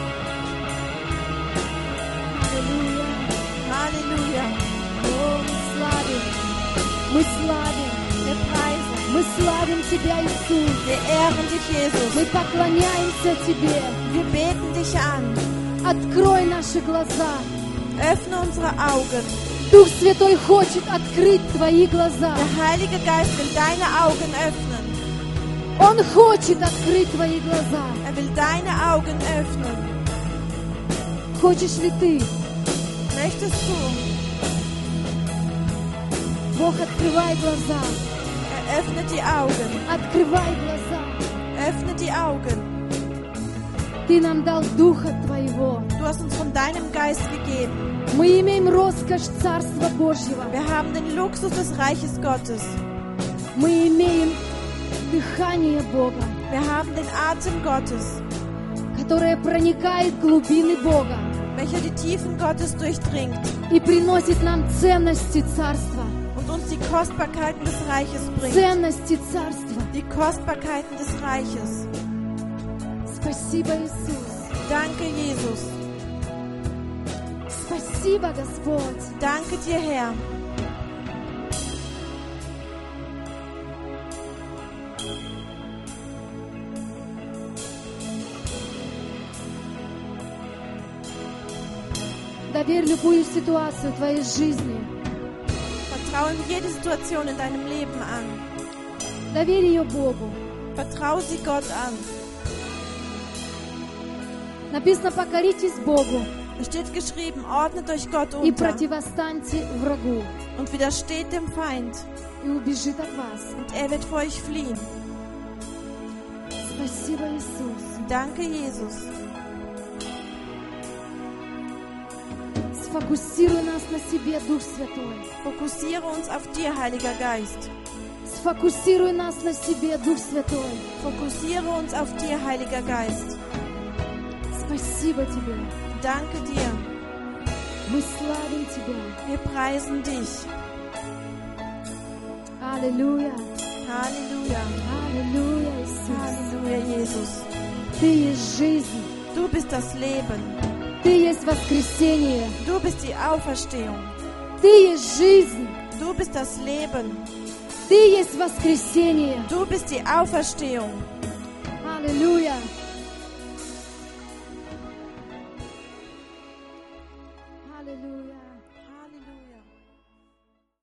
Аллилуйя. Halleluja. О, мы славим, Wir preisen, мы славим Тебя, Иисус. wir ehren dich, Jesus. Мы поклоняемся Тебе. Wir beten dich an. Открой наши глаза. Öffne unsere Augen. Дух Святой хочет открыть Твои глаза. Der Heilige Geist will deine Augen öffnen. Он хочет открыть Твои глаза. Er will deine Augen öffnen. Хочешь ли Ты? Möchtest du? Бог, открывай глаза. Öffne die Augen. Открывай глаза. Öffne die Augen. Ты нам дал Духа Твоего. Du hast uns von deinem Geist gegeben. Мы имеем роскошь Царства Божьего. Wir haben den Luxus des Reiches Gottes. Мы имеем дыхание Бога, Wir haben den Atem Gottes, которое проникает в глубины Бога welcher die Tiefen Gottes durchdringt и приносит нам ценности Царства. und uns die Kostbarkeiten des Reiches bringt. Ценности Царства. Die Kostbarkeiten des Reiches. Спасибо, Иисус. Danke, Jesus. Спасибо, Господь. Danke dir, Herr. Доверь любую ситуацию в твоей жизни. Vertraue in jede Situation in deinem Leben an. Доверь ее Богу. Vertraue sie Gott an. Написано, покоритесь Богу Es steht geschrieben, ordnet euch Gott и unter противостаньте врагу, und widersteht dem Feind и убежит от вас. und er wird vor euch fliehen. Спасибо, Иисус. Danke, Jesus. Сфокусируй нас на себе, Дух Святой. Fokussiere uns auf dir, Heiliger Geist. Сфокусируй нас на себе, Дух Святой. Fokussiere uns auf dir, Heiliger Geist. Спасибо Тебе. Danke dir. Мы славим Тебя. Wir preisen dich. Аллилуйя. Halleluja. Аллилуйя, Иисус. Halleluja, Jesus. Ты есть жизнь. Du bist das Leben. Ты есть воскресение. Du bist die Auferstehung. Ты есть жизнь. Du bist das Leben. Ты есть воскресение. Du bist die Auferstehung. Аллилуйя. Аллилуйя.